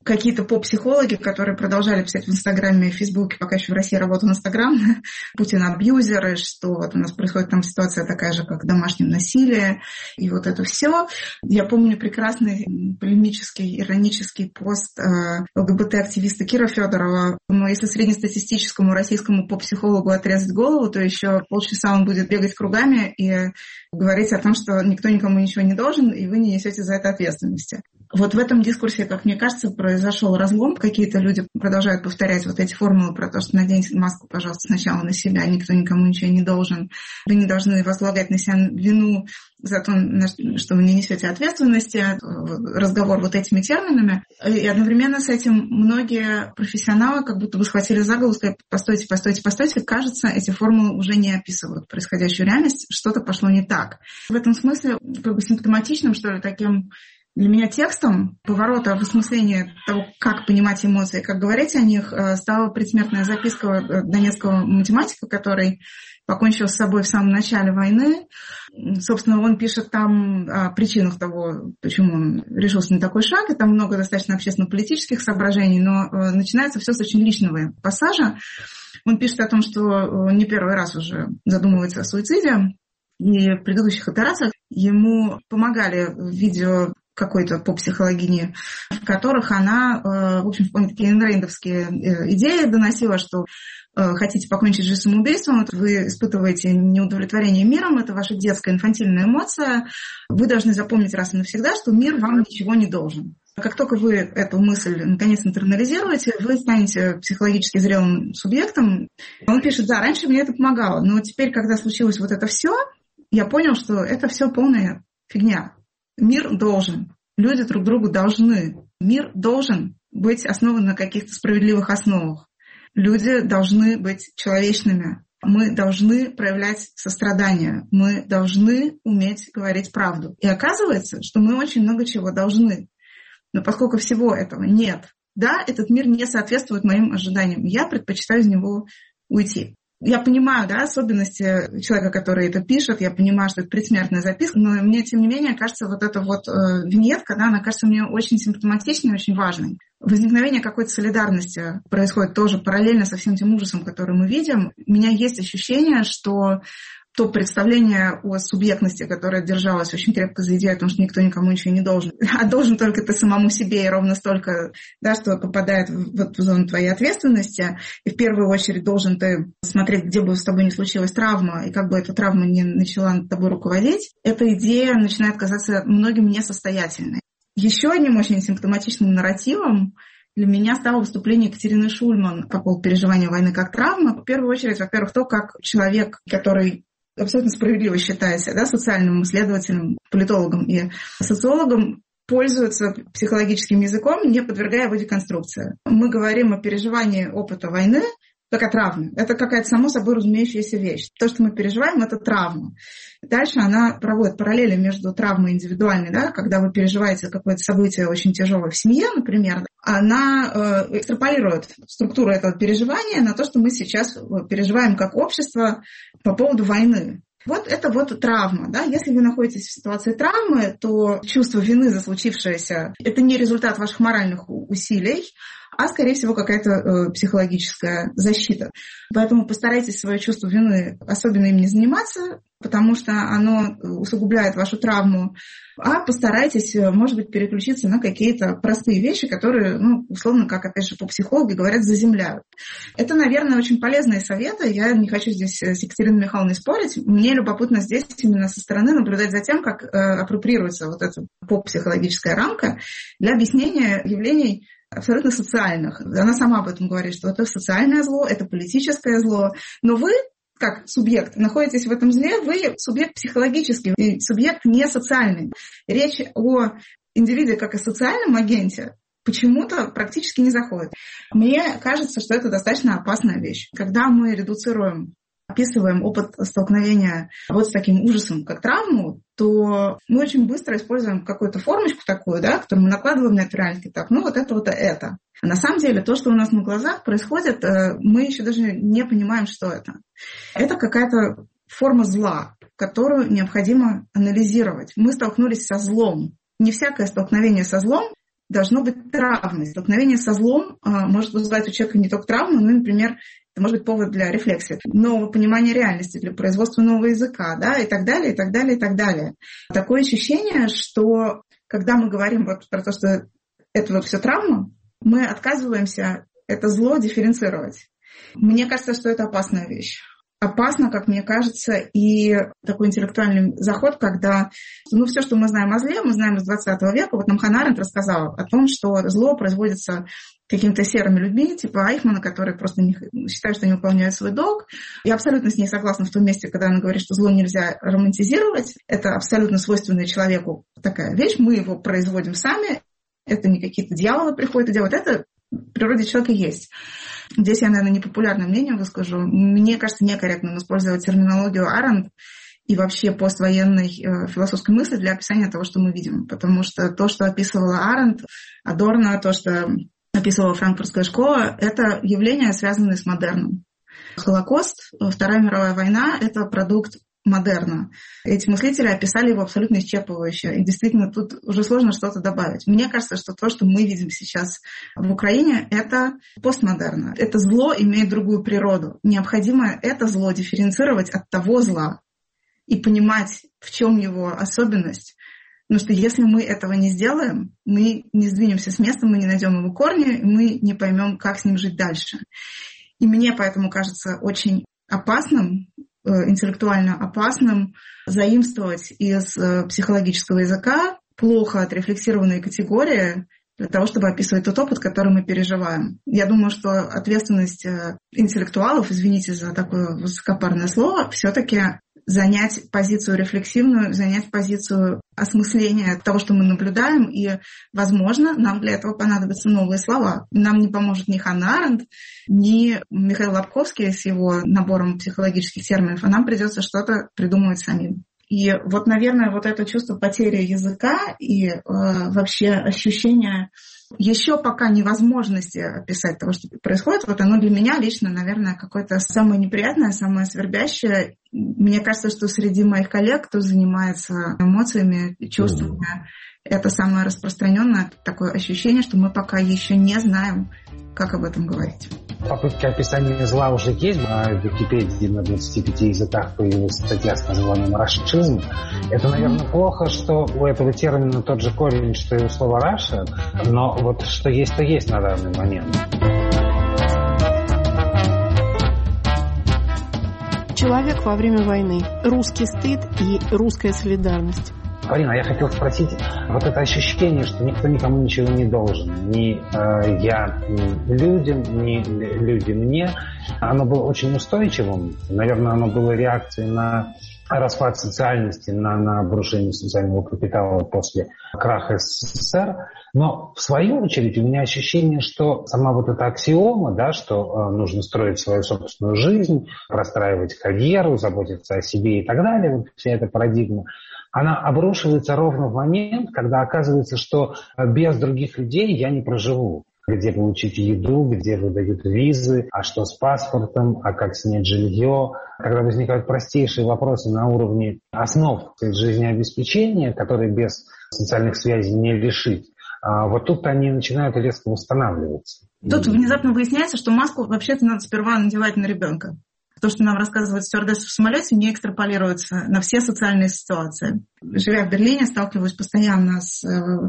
какие-то поп-психологи, которые продолжали писать в Инстаграме и Фейсбуке, пока еще в России работал Инстаграм, Путин абьюзеры, что вот у нас происходит там ситуация такая же, как домашнее насилие, и вот это все. Я помню прекрасный полемический, иронический пост ЛГБТ-активиста Кира Федорова. Но если среднестатистическому российскому поп-психологу отрезать голову, то еще полчаса он будет бегать кругами и говорить о том, что никто никому ничего не должен, и вы не несете за это ответственности. Вот в этом дискурсе, как мне кажется, произошел разлом. Какие-то люди продолжают повторять вот эти формулы про то, что наденьте маску, пожалуйста, сначала на себя, никто никому ничего не должен. Вы не должны возлагать на себя вину за то, что вы не несете ответственности. Разговор вот этими терминами. И одновременно с этим многие профессионалы как будто бы схватили за голову и сказали: постойте, постойте, постойте. Кажется, эти формулы уже не описывают происходящую реальность, что-то пошло не так. В этом смысле как бы симптоматичным, что ли, таким для меня текстом поворота в осмыслении того, как понимать эмоции, как говорить о них, стала предсмертная записка донецкого математика, который покончил с собой в самом начале войны. Собственно, он пишет там о причинах того, почему он решился на такой шаг, и там много достаточно общественно-политических соображений, но начинается все с очень личного пассажа. Он пишет о том, что не первый раз уже задумывается о суициде, и в предыдущих итерациях ему помогали видео какой-то поп-психологини, в которых она, в общем, такие энрейндовские идеи доносила, что хотите покончить жизнь самоубийством, вы испытываете неудовлетворение миром, это ваша детская инфантильная эмоция, вы должны запомнить раз и навсегда, что мир вам ничего не должен. Как только вы эту мысль наконец интернализируете, вы станете психологически зрелым субъектом. Он пишет: да, раньше мне это помогало, но теперь, когда случилось вот это все, я понял, что это все полная фигня. Мир должен, люди друг другу должны. Мир должен быть основан на каких-то справедливых основах. Люди должны быть человечными. Мы должны проявлять сострадание. Мы должны уметь говорить правду. И оказывается, что мы очень много чего должны. Но поскольку всего этого нет, да, этот мир не соответствует моим ожиданиям. Я предпочитаю из него уйти. Я понимаю, да, особенности человека, который это пишет, я понимаю, что это предсмертная записка, но мне, тем не менее, кажется, вот эта вот виньетка, да, она кажется мне очень симптоматичной, очень важной. Возникновение какой-то солидарности происходит тоже параллельно со всем тем ужасом, который мы видим. У меня есть ощущение, что то представление о субъектности, которое держалось очень крепко за идею о том, что никто никому ничего не должен, а должен только ты самому себе, и ровно столько, да, что попадает в зону твоей ответственности. И в первую очередь должен ты смотреть, где бы с тобой не случилась травма, и как бы эта травма не начала над тобой руководить. Эта идея начинает казаться многим несостоятельной. Еще одним очень симптоматичным нарративом для меня стало выступление Екатерины Шульман по поводу переживания войны как травмы. В первую очередь, во-первых, то, как человек, который абсолютно справедливо считается, да, социальным исследователем, политологом и социологом, пользуется психологическим языком, не подвергая его деконструкции. Мы говорим о переживании опыта войны как о травме. Это какая-то само собой разумеющаяся вещь. То, что мы переживаем, это травма. Дальше она проводит параллели между травмой индивидуальной, да, когда вы переживаете какое-то событие очень тяжелое в семье, например, она экстраполирует структуру этого переживания на то, что мы сейчас переживаем как общество по поводу войны. Вот это вот травма. Да? Если вы находитесь в ситуации травмы, то чувство вины за случившееся – это не результат ваших моральных усилий, а, скорее всего, какая-то психологическая защита. Поэтому постарайтесь свое чувство вины особенно им не заниматься, потому что оно усугубляет вашу травму, а постарайтесь, может быть, переключиться на какие-то простые вещи, которые, условно, как, опять же, по-психологи говорят, заземляют. Это, наверное, очень полезные советы. Я не хочу здесь с Екатериной Михайловной спорить. Мне любопытно здесь именно со стороны наблюдать за тем, как апроприируется вот эта поп-психологическая рамка для объяснения явлений абсолютно социальных. Она сама об этом говорит, что это социальное зло, это политическое зло. Но вы, как субъект, находитесь в этом зле, вы субъект психологический, и субъект не социальный. Речь о индивиде как о социальном агенте почему-то практически не заходит. Мне кажется, что это достаточно опасная вещь. Когда мы редуцируем, описываем опыт столкновения вот с таким ужасом, как травму, то мы очень быстро используем какую-то формочку такую, да, которую мы накладываем на эту реальность. Так, вот это вот это. А на самом деле то, что у нас на глазах происходит, мы еще даже не понимаем, что это. Это какая-то форма зла, которую необходимо анализировать. Мы столкнулись со злом. Не всякое столкновение со злом должно быть травмой. Столкновение со злом может вызывать у человека не только травму, но, например, это может быть повод для рефлексии, нового понимания реальности, для производства нового языка, да, и так далее, и так далее, и так далее. Такое ощущение, что когда мы говорим вот про то, что это вот все травма, мы отказываемся это зло дифференцировать. Мне кажется, что это опасная вещь. Опасно, как мне кажется, и такой интеллектуальный заход, когда все, что мы знаем о зле, мы знаем из 20 века. Вот нам Ханна Аренд рассказала о том, что зло производится какими-то серыми людьми, типа Айхмана, которые просто считают, что не выполняют свой долг. Я абсолютно с ней согласна в том месте, когда она говорит, что зло нельзя романтизировать. Это абсолютно свойственная человеку такая вещь. Мы его производим сами. Это не какие-то дьяволы приходят и делают. Это в природе человека есть. Здесь я, наверное, непопулярное мнение выскажу. Мне кажется некорректным использовать терминологию Аренд и вообще поствоенной философской мысли для описания того, что мы видим. Потому что то, что описывала Аренд, Адорно, то, что описывала франкфуртская школа, это явления, связанные с модерном. Холокост, Вторая мировая война – это продукт модерна. Эти мыслители описали его абсолютно исчерпывающе. И действительно, тут уже сложно что-то добавить. Мне кажется, что то, что мы видим сейчас в Украине, это постмодерна. Это зло имеет другую природу. Необходимо это зло дифференцировать от того зла и понимать, в чем его особенность. Потому что если мы этого не сделаем, мы не сдвинемся с места, мы не найдем его корни, мы не поймем, как с ним жить дальше. И мне поэтому кажется очень опасным, интеллектуально опасным заимствовать из психологического языка плохо отрефлексированные категории для того, чтобы описывать тот опыт, который мы переживаем. Я думаю, что ответственность интеллектуалов, извините за такое высокопарное слово, все-таки занять позицию рефлексивную, занять позицию осмысления того, что мы наблюдаем, и, возможно, нам для этого понадобятся новые слова. Нам не поможет ни Ханна Аренд, ни Михаил Лобковский с его набором психологических терминов, а нам придется что-то придумывать самим. И вот, наверное, вот это чувство потери языка и вообще ощущение еще пока невозможности описать того, что происходит, вот оно для меня лично, наверное, какое-то самое неприятное, самое свербящее. Мне кажется, что среди моих коллег, кто занимается эмоциями, чувствами, это самое распространенное такое ощущение, что мы пока еще не знаем, как об этом говорить. Попытки описания зла уже есть. На Википедии на 25 языках появилась статья с названием «Рашизм». Это, наверное, плохо, что у этого термина тот же корень, что и у слова «раша», но вот что есть, то есть на данный момент. Человек во время войны. Русский стыд и русская солидарность. Полина, я хотел спросить, вот это ощущение, что никто никому ничего не должен, ни я людям, ни люди мне, оно было очень устойчивым. Наверное, оно было реакцией на распад социальности, на обрушение социального капитала после краха СССР. Но в свою очередь у меня ощущение, что сама вот эта аксиома, да, что нужно строить свою собственную жизнь, простраивать карьеру, заботиться о себе и так далее, вот вся эта парадигма, она обрушивается ровно в момент, когда оказывается, что без других людей я не проживу. Где получить еду, где выдают визы, а что с паспортом, а как снять жилье. Когда возникают простейшие вопросы на уровне основ жизнеобеспечения, которые без социальных связей не решить, вот тут они начинают резко восстанавливаться. Тут внезапно выясняется, что маску вообще-то надо сперва надевать на ребенка. То, что нам рассказывают стюардессы в самолете, не экстраполируется на все социальные ситуации. Живя в Берлине, сталкиваюсь постоянно с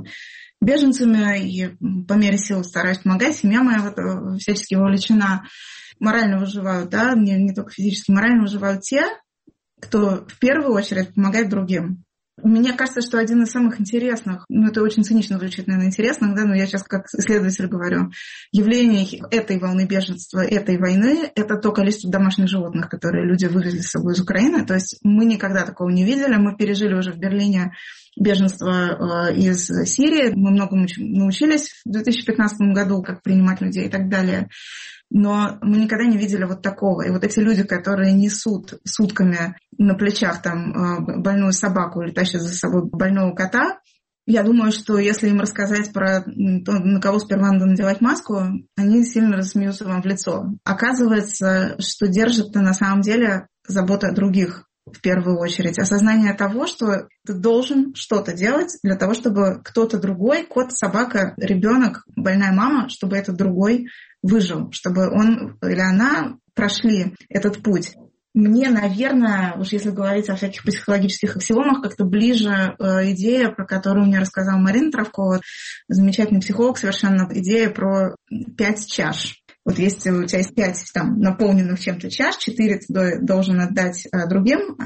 беженцами и по мере сил стараюсь помогать. Семья моя всячески вовлечена. Морально выживают, да, не только физически, морально выживают те, кто в первую очередь помогает другим. Мне кажется, что один из самых интересных, это очень цинично звучит, наверное, интересных, да, но я сейчас как исследователь говорю, явлений этой волны беженства, этой войны, это то количество домашних животных, которые люди вывезли с собой из Украины. То есть мы никогда такого не видели. Мы пережили уже в Берлине беженство из Сирии. Мы многому научились в 2015 году, как принимать людей и так далее. Но мы никогда не видели вот такого. И вот эти люди, которые несут сутками на плечах там больную собаку или тащат за собой больного кота, я думаю, что если им рассказать про то, на кого сперва надо надевать маску, они сильно рассмеются вам в лицо. Оказывается, что держит-то на самом деле забота о других. в первую очередь. Осознание того, что ты должен что-то делать для того, чтобы кто-то другой, кот, собака, ребенок, больная мама, чтобы этот другой выжил, чтобы он или она прошли этот путь. Мне, наверное, уж если говорить о всяких психологических аксиомах, как-то ближе идея, про которую мне рассказала Марина Травкова, замечательный психолог совершенно, идея про 5 чаш. Вот если у тебя есть 5 наполненных чем-то чаш, 4 ты должен отдать другим,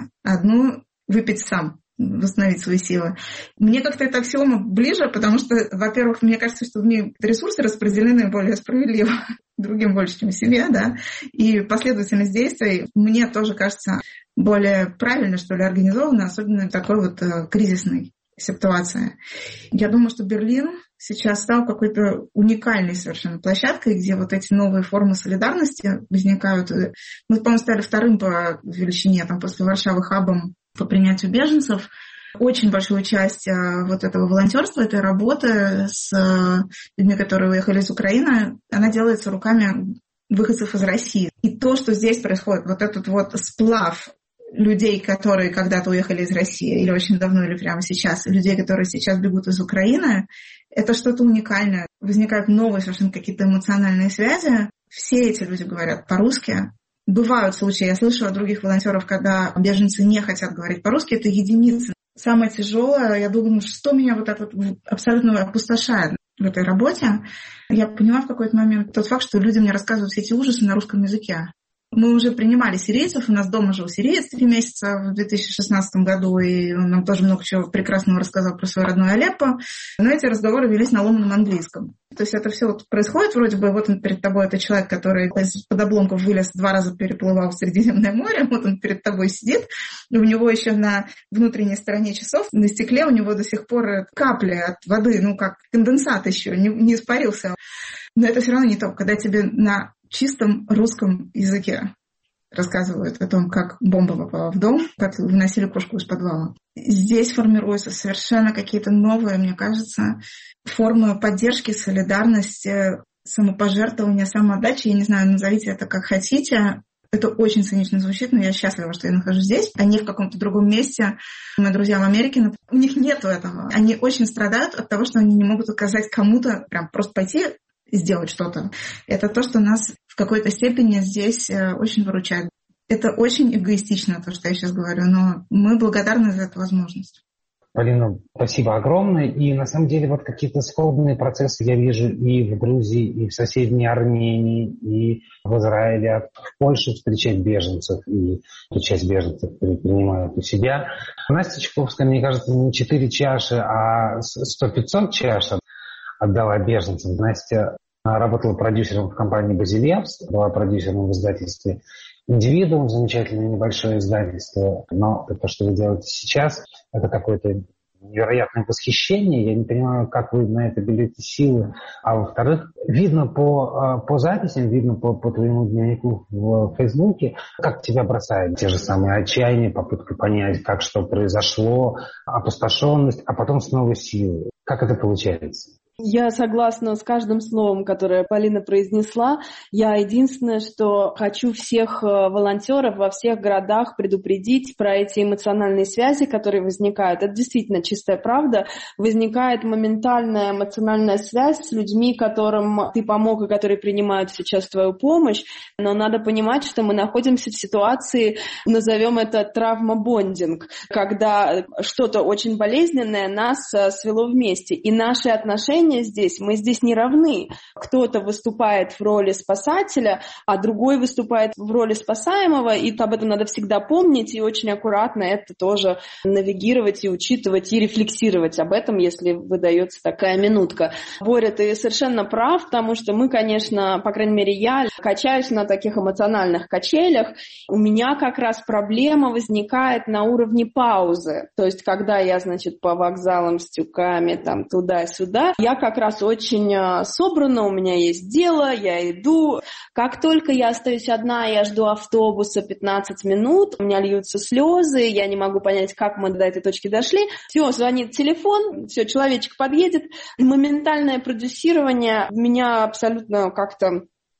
1 выпить сам, восстановить свои силы. Мне как-то эта аксиома ближе, потому что, во-первых, мне кажется, что в мире ресурсы распределены более справедливо, другим больше, чем себе, да, и последовательность действий мне тоже кажется более правильно, что ли, организована, особенно в такой вот кризисной ситуации. Я думаю, что Берлин сейчас стал какой-то уникальной совершенно площадкой, где вот эти новые формы солидарности возникают. Мы, по-моему, стали 2-м по величине, после Варшавы, хабом по принятию беженцев. Очень большую часть вот этого волонтерства, этой работы с людьми, которые уехали из Украины, она делается руками выходцев из России. И то, что здесь происходит, вот этот вот сплав людей, которые когда-то уехали из России, или очень давно, или прямо сейчас, и людей, которые сейчас бегут из Украины, это что-то уникальное. Возникают новые совершенно какие-то эмоциональные связи. Все эти люди говорят по-русски. Бывают случаи, я слышала от других волонтеров, когда беженцы не хотят говорить по-русски, это единицы. Самое тяжелое, я думаю, что меня вот так вот абсолютно опустошает в этой работе. Я поняла в какой-то момент тот факт, что люди мне рассказывают все эти ужасы на русском языке. Мы уже принимали сирийцев, у нас дома жил сириец 3 месяца в 2016 году, и он нам тоже много чего прекрасного рассказал про свое родное Алеппо, но эти разговоры велись на ломаном английском. То есть это все вот происходит вроде бы, вот он перед тобой, это человек, который из-под обломков вылез, 2 раза переплывал в Средиземное море, вот он перед тобой сидит, и у него еще на внутренней стороне часов, на стекле у него до сих пор капли от воды, как конденсат еще, не испарился. Но это все равно не то, когда тебе на чистом русском языке рассказывают о том, как бомба попала в дом, как выносили кошку из подвала. Здесь формируются совершенно какие-то новые, мне кажется, формы поддержки, солидарности, самопожертвования, самоотдачи. Я не знаю, назовите это как хотите. Это очень цинично звучит, но я счастлива, что я нахожусь здесь, а не в каком-то другом месте. Мои друзья в Америке, у них нету этого. Они очень страдают от того, что они не могут указать кому-то, прям просто пойти сделать что-то. Это то, что нас в какой-то степени здесь очень выручает. Это очень эгоистично, то, что я сейчас говорю, но мы благодарны за эту возможность. Полина, спасибо огромное. И на самом деле вот какие-то сходные процессы я вижу и в Грузии, и в соседней Армении, и в Израиле. В Польше встречать беженцев, и часть беженцев принимают у себя. Настя Чайковская, мне кажется, не 4 чаши, а 100-500 чаш отдала беженцам. Настя работала продюсером в компании «Базилевс», была продюсером в издательстве «Индивидуум», замечательное небольшое издательство. Но то, что вы делаете сейчас, это какое-то невероятное восхищение. Я не понимаю, как вы на это берете силы. А во-вторых, видно по записям, видно по твоему дневнику в Фейсбуке, как тебя бросает те же самые отчаяния, попытка понять, как что произошло, опустошенность, а потом снова силы. Как это получается? Я согласна с каждым словом, которое Полина произнесла. Я единственное, что хочу всех волонтеров во всех городах предупредить про эти эмоциональные связи, которые возникают. Это действительно чистая правда. Возникает моментальная эмоциональная связь с людьми, которым ты помог и которые принимают сейчас твою помощь. Но надо понимать, что мы находимся в ситуации, назовем это травма-бондинг, когда что-то очень болезненное нас свело вместе. И наши отношения здесь, мы здесь не равны. Кто-то выступает в роли спасателя, а другой выступает в роли спасаемого, и об этом надо всегда помнить и очень аккуратно это тоже навигировать и учитывать, и рефлексировать об этом, если выдается такая минутка. Боря, ты совершенно прав, потому что мы, конечно, по крайней мере я, качаюсь на таких эмоциональных качелях. У меня как раз проблема возникает на уровне паузы. То есть, когда я, по вокзалам с тюками, туда-сюда, я как раз очень собрана, у меня есть дело, я иду. Как только я остаюсь одна, я жду автобуса 15 минут, у меня льются слезы, я не могу понять, как мы до этой точки дошли. Все, звонит телефон, все, человечек подъедет. Моментальное продюсирование меня абсолютно как-то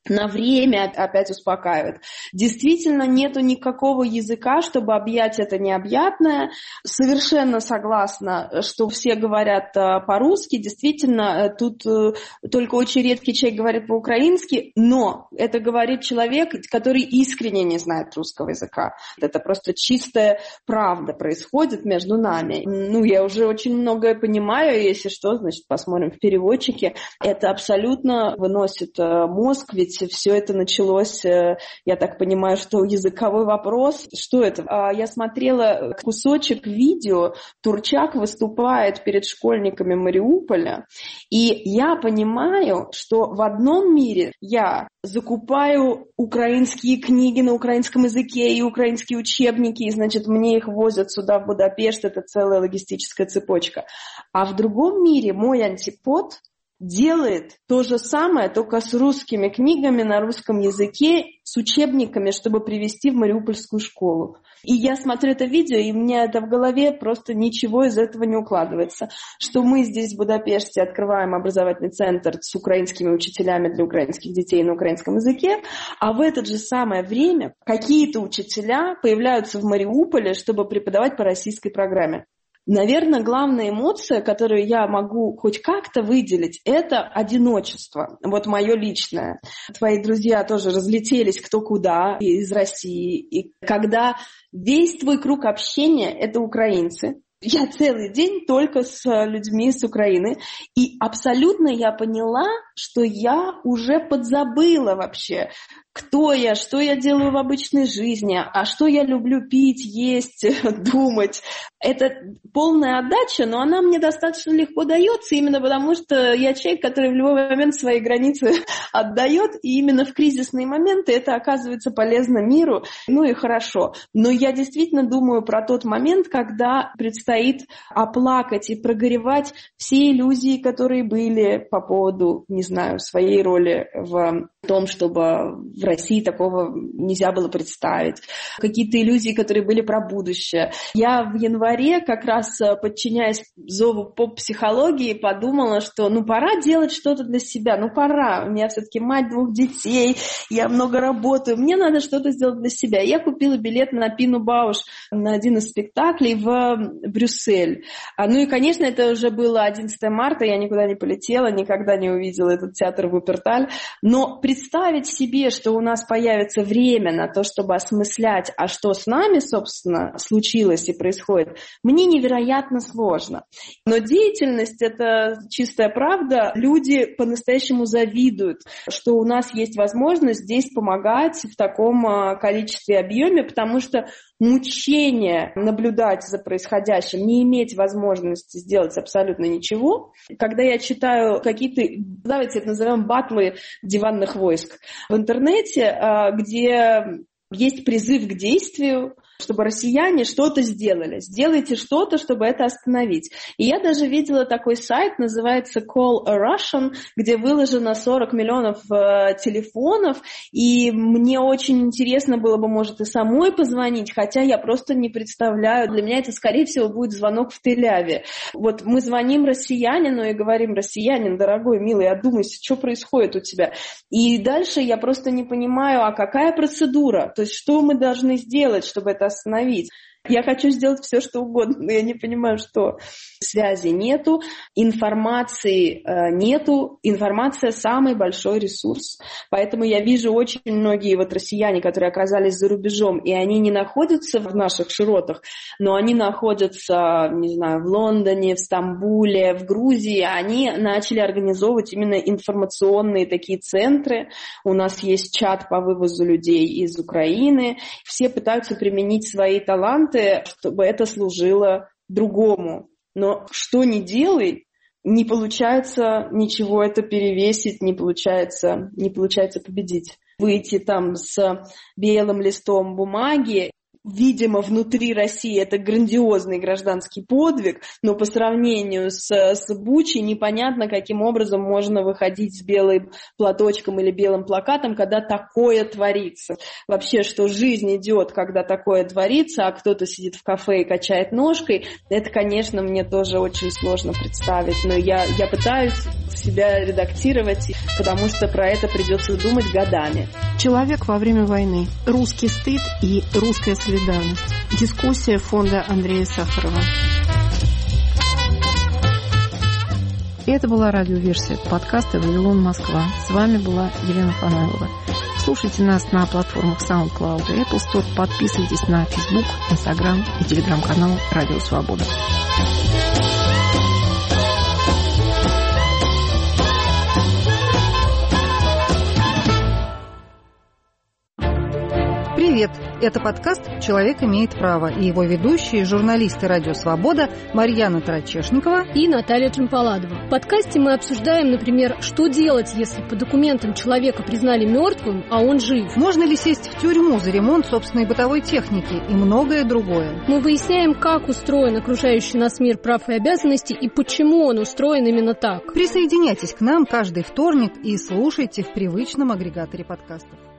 на время опять успокаивает. Действительно, нету никакого языка, чтобы объять это необъятное. Совершенно согласна, что все говорят по-русски. Действительно, тут только очень редкий человек говорит по-украински, но это говорит человек, который искренне не знает русского языка. Это просто чистая правда происходит между нами. Я уже очень многое понимаю, если что, значит, посмотрим в переводчике. Это абсолютно выносит мозг, ведь все это началось, я так понимаю, что языковой вопрос. Что это? Я смотрела кусочек видео, Турчак выступает перед школьниками Мариуполя, и я понимаю, что в одном мире я закупаю украинские книги на украинском языке и украинские учебники, и, значит, мне их возят сюда, в Будапешт, это целая логистическая цепочка. А в другом мире мой антипод делает то же самое, только с русскими книгами на русском языке, с учебниками, чтобы привезти в мариупольскую школу. И я смотрю это видео, и у меня это в голове просто ничего из этого не укладывается. Что мы здесь в Будапеште открываем образовательный центр с украинскими учителями для украинских детей на украинском языке, а в это же самое время какие-то учителя появляются в Мариуполе, чтобы преподавать по российской программе. Наверное, главная эмоция, которую я могу хоть как-то выделить, это одиночество. Вот мое личное. Твои друзья тоже разлетелись кто куда из России. И когда весь твой круг общения – это украинцы, я целый день только с людьми с Украины. И абсолютно я поняла, что я уже подзабыла вообще, кто я, что я делаю в обычной жизни, а что я люблю пить, есть, думать. Это полная отдача, но она мне достаточно легко дается, именно потому что я человек, который в любой момент свои границы отдает, и именно в кризисные моменты это оказывается полезно миру, и хорошо. Но я действительно думаю про тот момент, когда предстоит оплакать и прогоревать все иллюзии, которые были по поводу, не знаю, своей роли в том, чтобы в России такого нельзя было представить. Какие-то иллюзии, которые были про будущее. Я в январе, как раз подчиняясь зову поп-психологии, подумала, что пора делать что-то для себя. Пора. У меня все-таки мать 2 детей, я много работаю. Мне надо что-то сделать для себя. Я купила билет на Пину Бауш на один из спектаклей в Брюссель. И, конечно, это уже было 11 марта, я никуда не полетела, никогда не увидела этот театр Вуперталь. Но представить себе, что у нас появится время на то, чтобы осмыслять, а что с нами, собственно, случилось и происходит, мне невероятно сложно. Но деятельность – это чистая правда. Люди по-настоящему завидуют, что у нас есть возможность здесь помогать в таком количестве и объеме, потому что мучение наблюдать за происходящим, не иметь возможности сделать абсолютно ничего. Когда я читаю какие-то, давайте это назовем, батлы диванных войск в интернете, где есть призыв к действию, чтобы россияне что-то сделали. Сделайте что-то, чтобы это остановить. И я даже видела такой сайт, называется Call a Russian, где выложено 40 миллионов телефонов, и мне очень интересно было бы, может, и самой позвонить, хотя я просто не представляю. Для меня это, скорее всего, будет звонок в Тель-Авиве. Вот мы звоним россиянину и говорим: россиянин, дорогой, милый, одумайся, что происходит у тебя? И дальше я просто не понимаю, а какая процедура? То есть что мы должны сделать, чтобы это остановить? Я хочу сделать все, что угодно, но я не понимаю, что. Связи нету, информации нету. Информация – самый большой ресурс. Поэтому я вижу очень многие россияне, которые оказались за рубежом, и они не находятся в наших широтах, но они находятся, не знаю, в Лондоне, в Стамбуле, в Грузии. Они начали организовывать именно информационные такие центры. У нас есть чат по вывозу людей из Украины. Все пытаются применить свои таланты, чтобы это служило другому. Но что ни делай, не получается ничего это перевесить, не получается победить. Выйти там с белым листом бумаги видимо, внутри России это грандиозный гражданский подвиг, но по сравнению с Бучей непонятно, каким образом можно выходить с белым платочком или белым плакатом, когда такое творится. Вообще, что жизнь идет, когда такое творится, а кто-то сидит в кафе и качает ножкой, это, конечно, мне тоже очень сложно представить. Но я пытаюсь себя редактировать, потому что про это придется думать годами. Человек во время войны. Русский стыд и русская солидарность. Дискуссия фонда Андрея Сахарова. И это была радиоверсия подкаста «Вавилон, Москва». С вами была Елена Фанайлова. Слушайте нас на платформах SoundCloud и Apple Store. Подписывайтесь на Facebook, Instagram и Telegram-канал «Радио Свобода». Привет! Это подкаст «Человек имеет право» и его ведущие, журналисты «Радио Свобода» Марьяна Тарачешникова и Наталья Джампаладова. В подкасте мы обсуждаем, например, что делать, если по документам человека признали мертвым, а он жив. Можно ли сесть в тюрьму за ремонт собственной бытовой техники и многое другое. Мы выясняем, как устроен окружающий нас мир прав и обязанностей и почему он устроен именно так. Присоединяйтесь к нам каждый вторник и слушайте в привычном агрегаторе подкастов.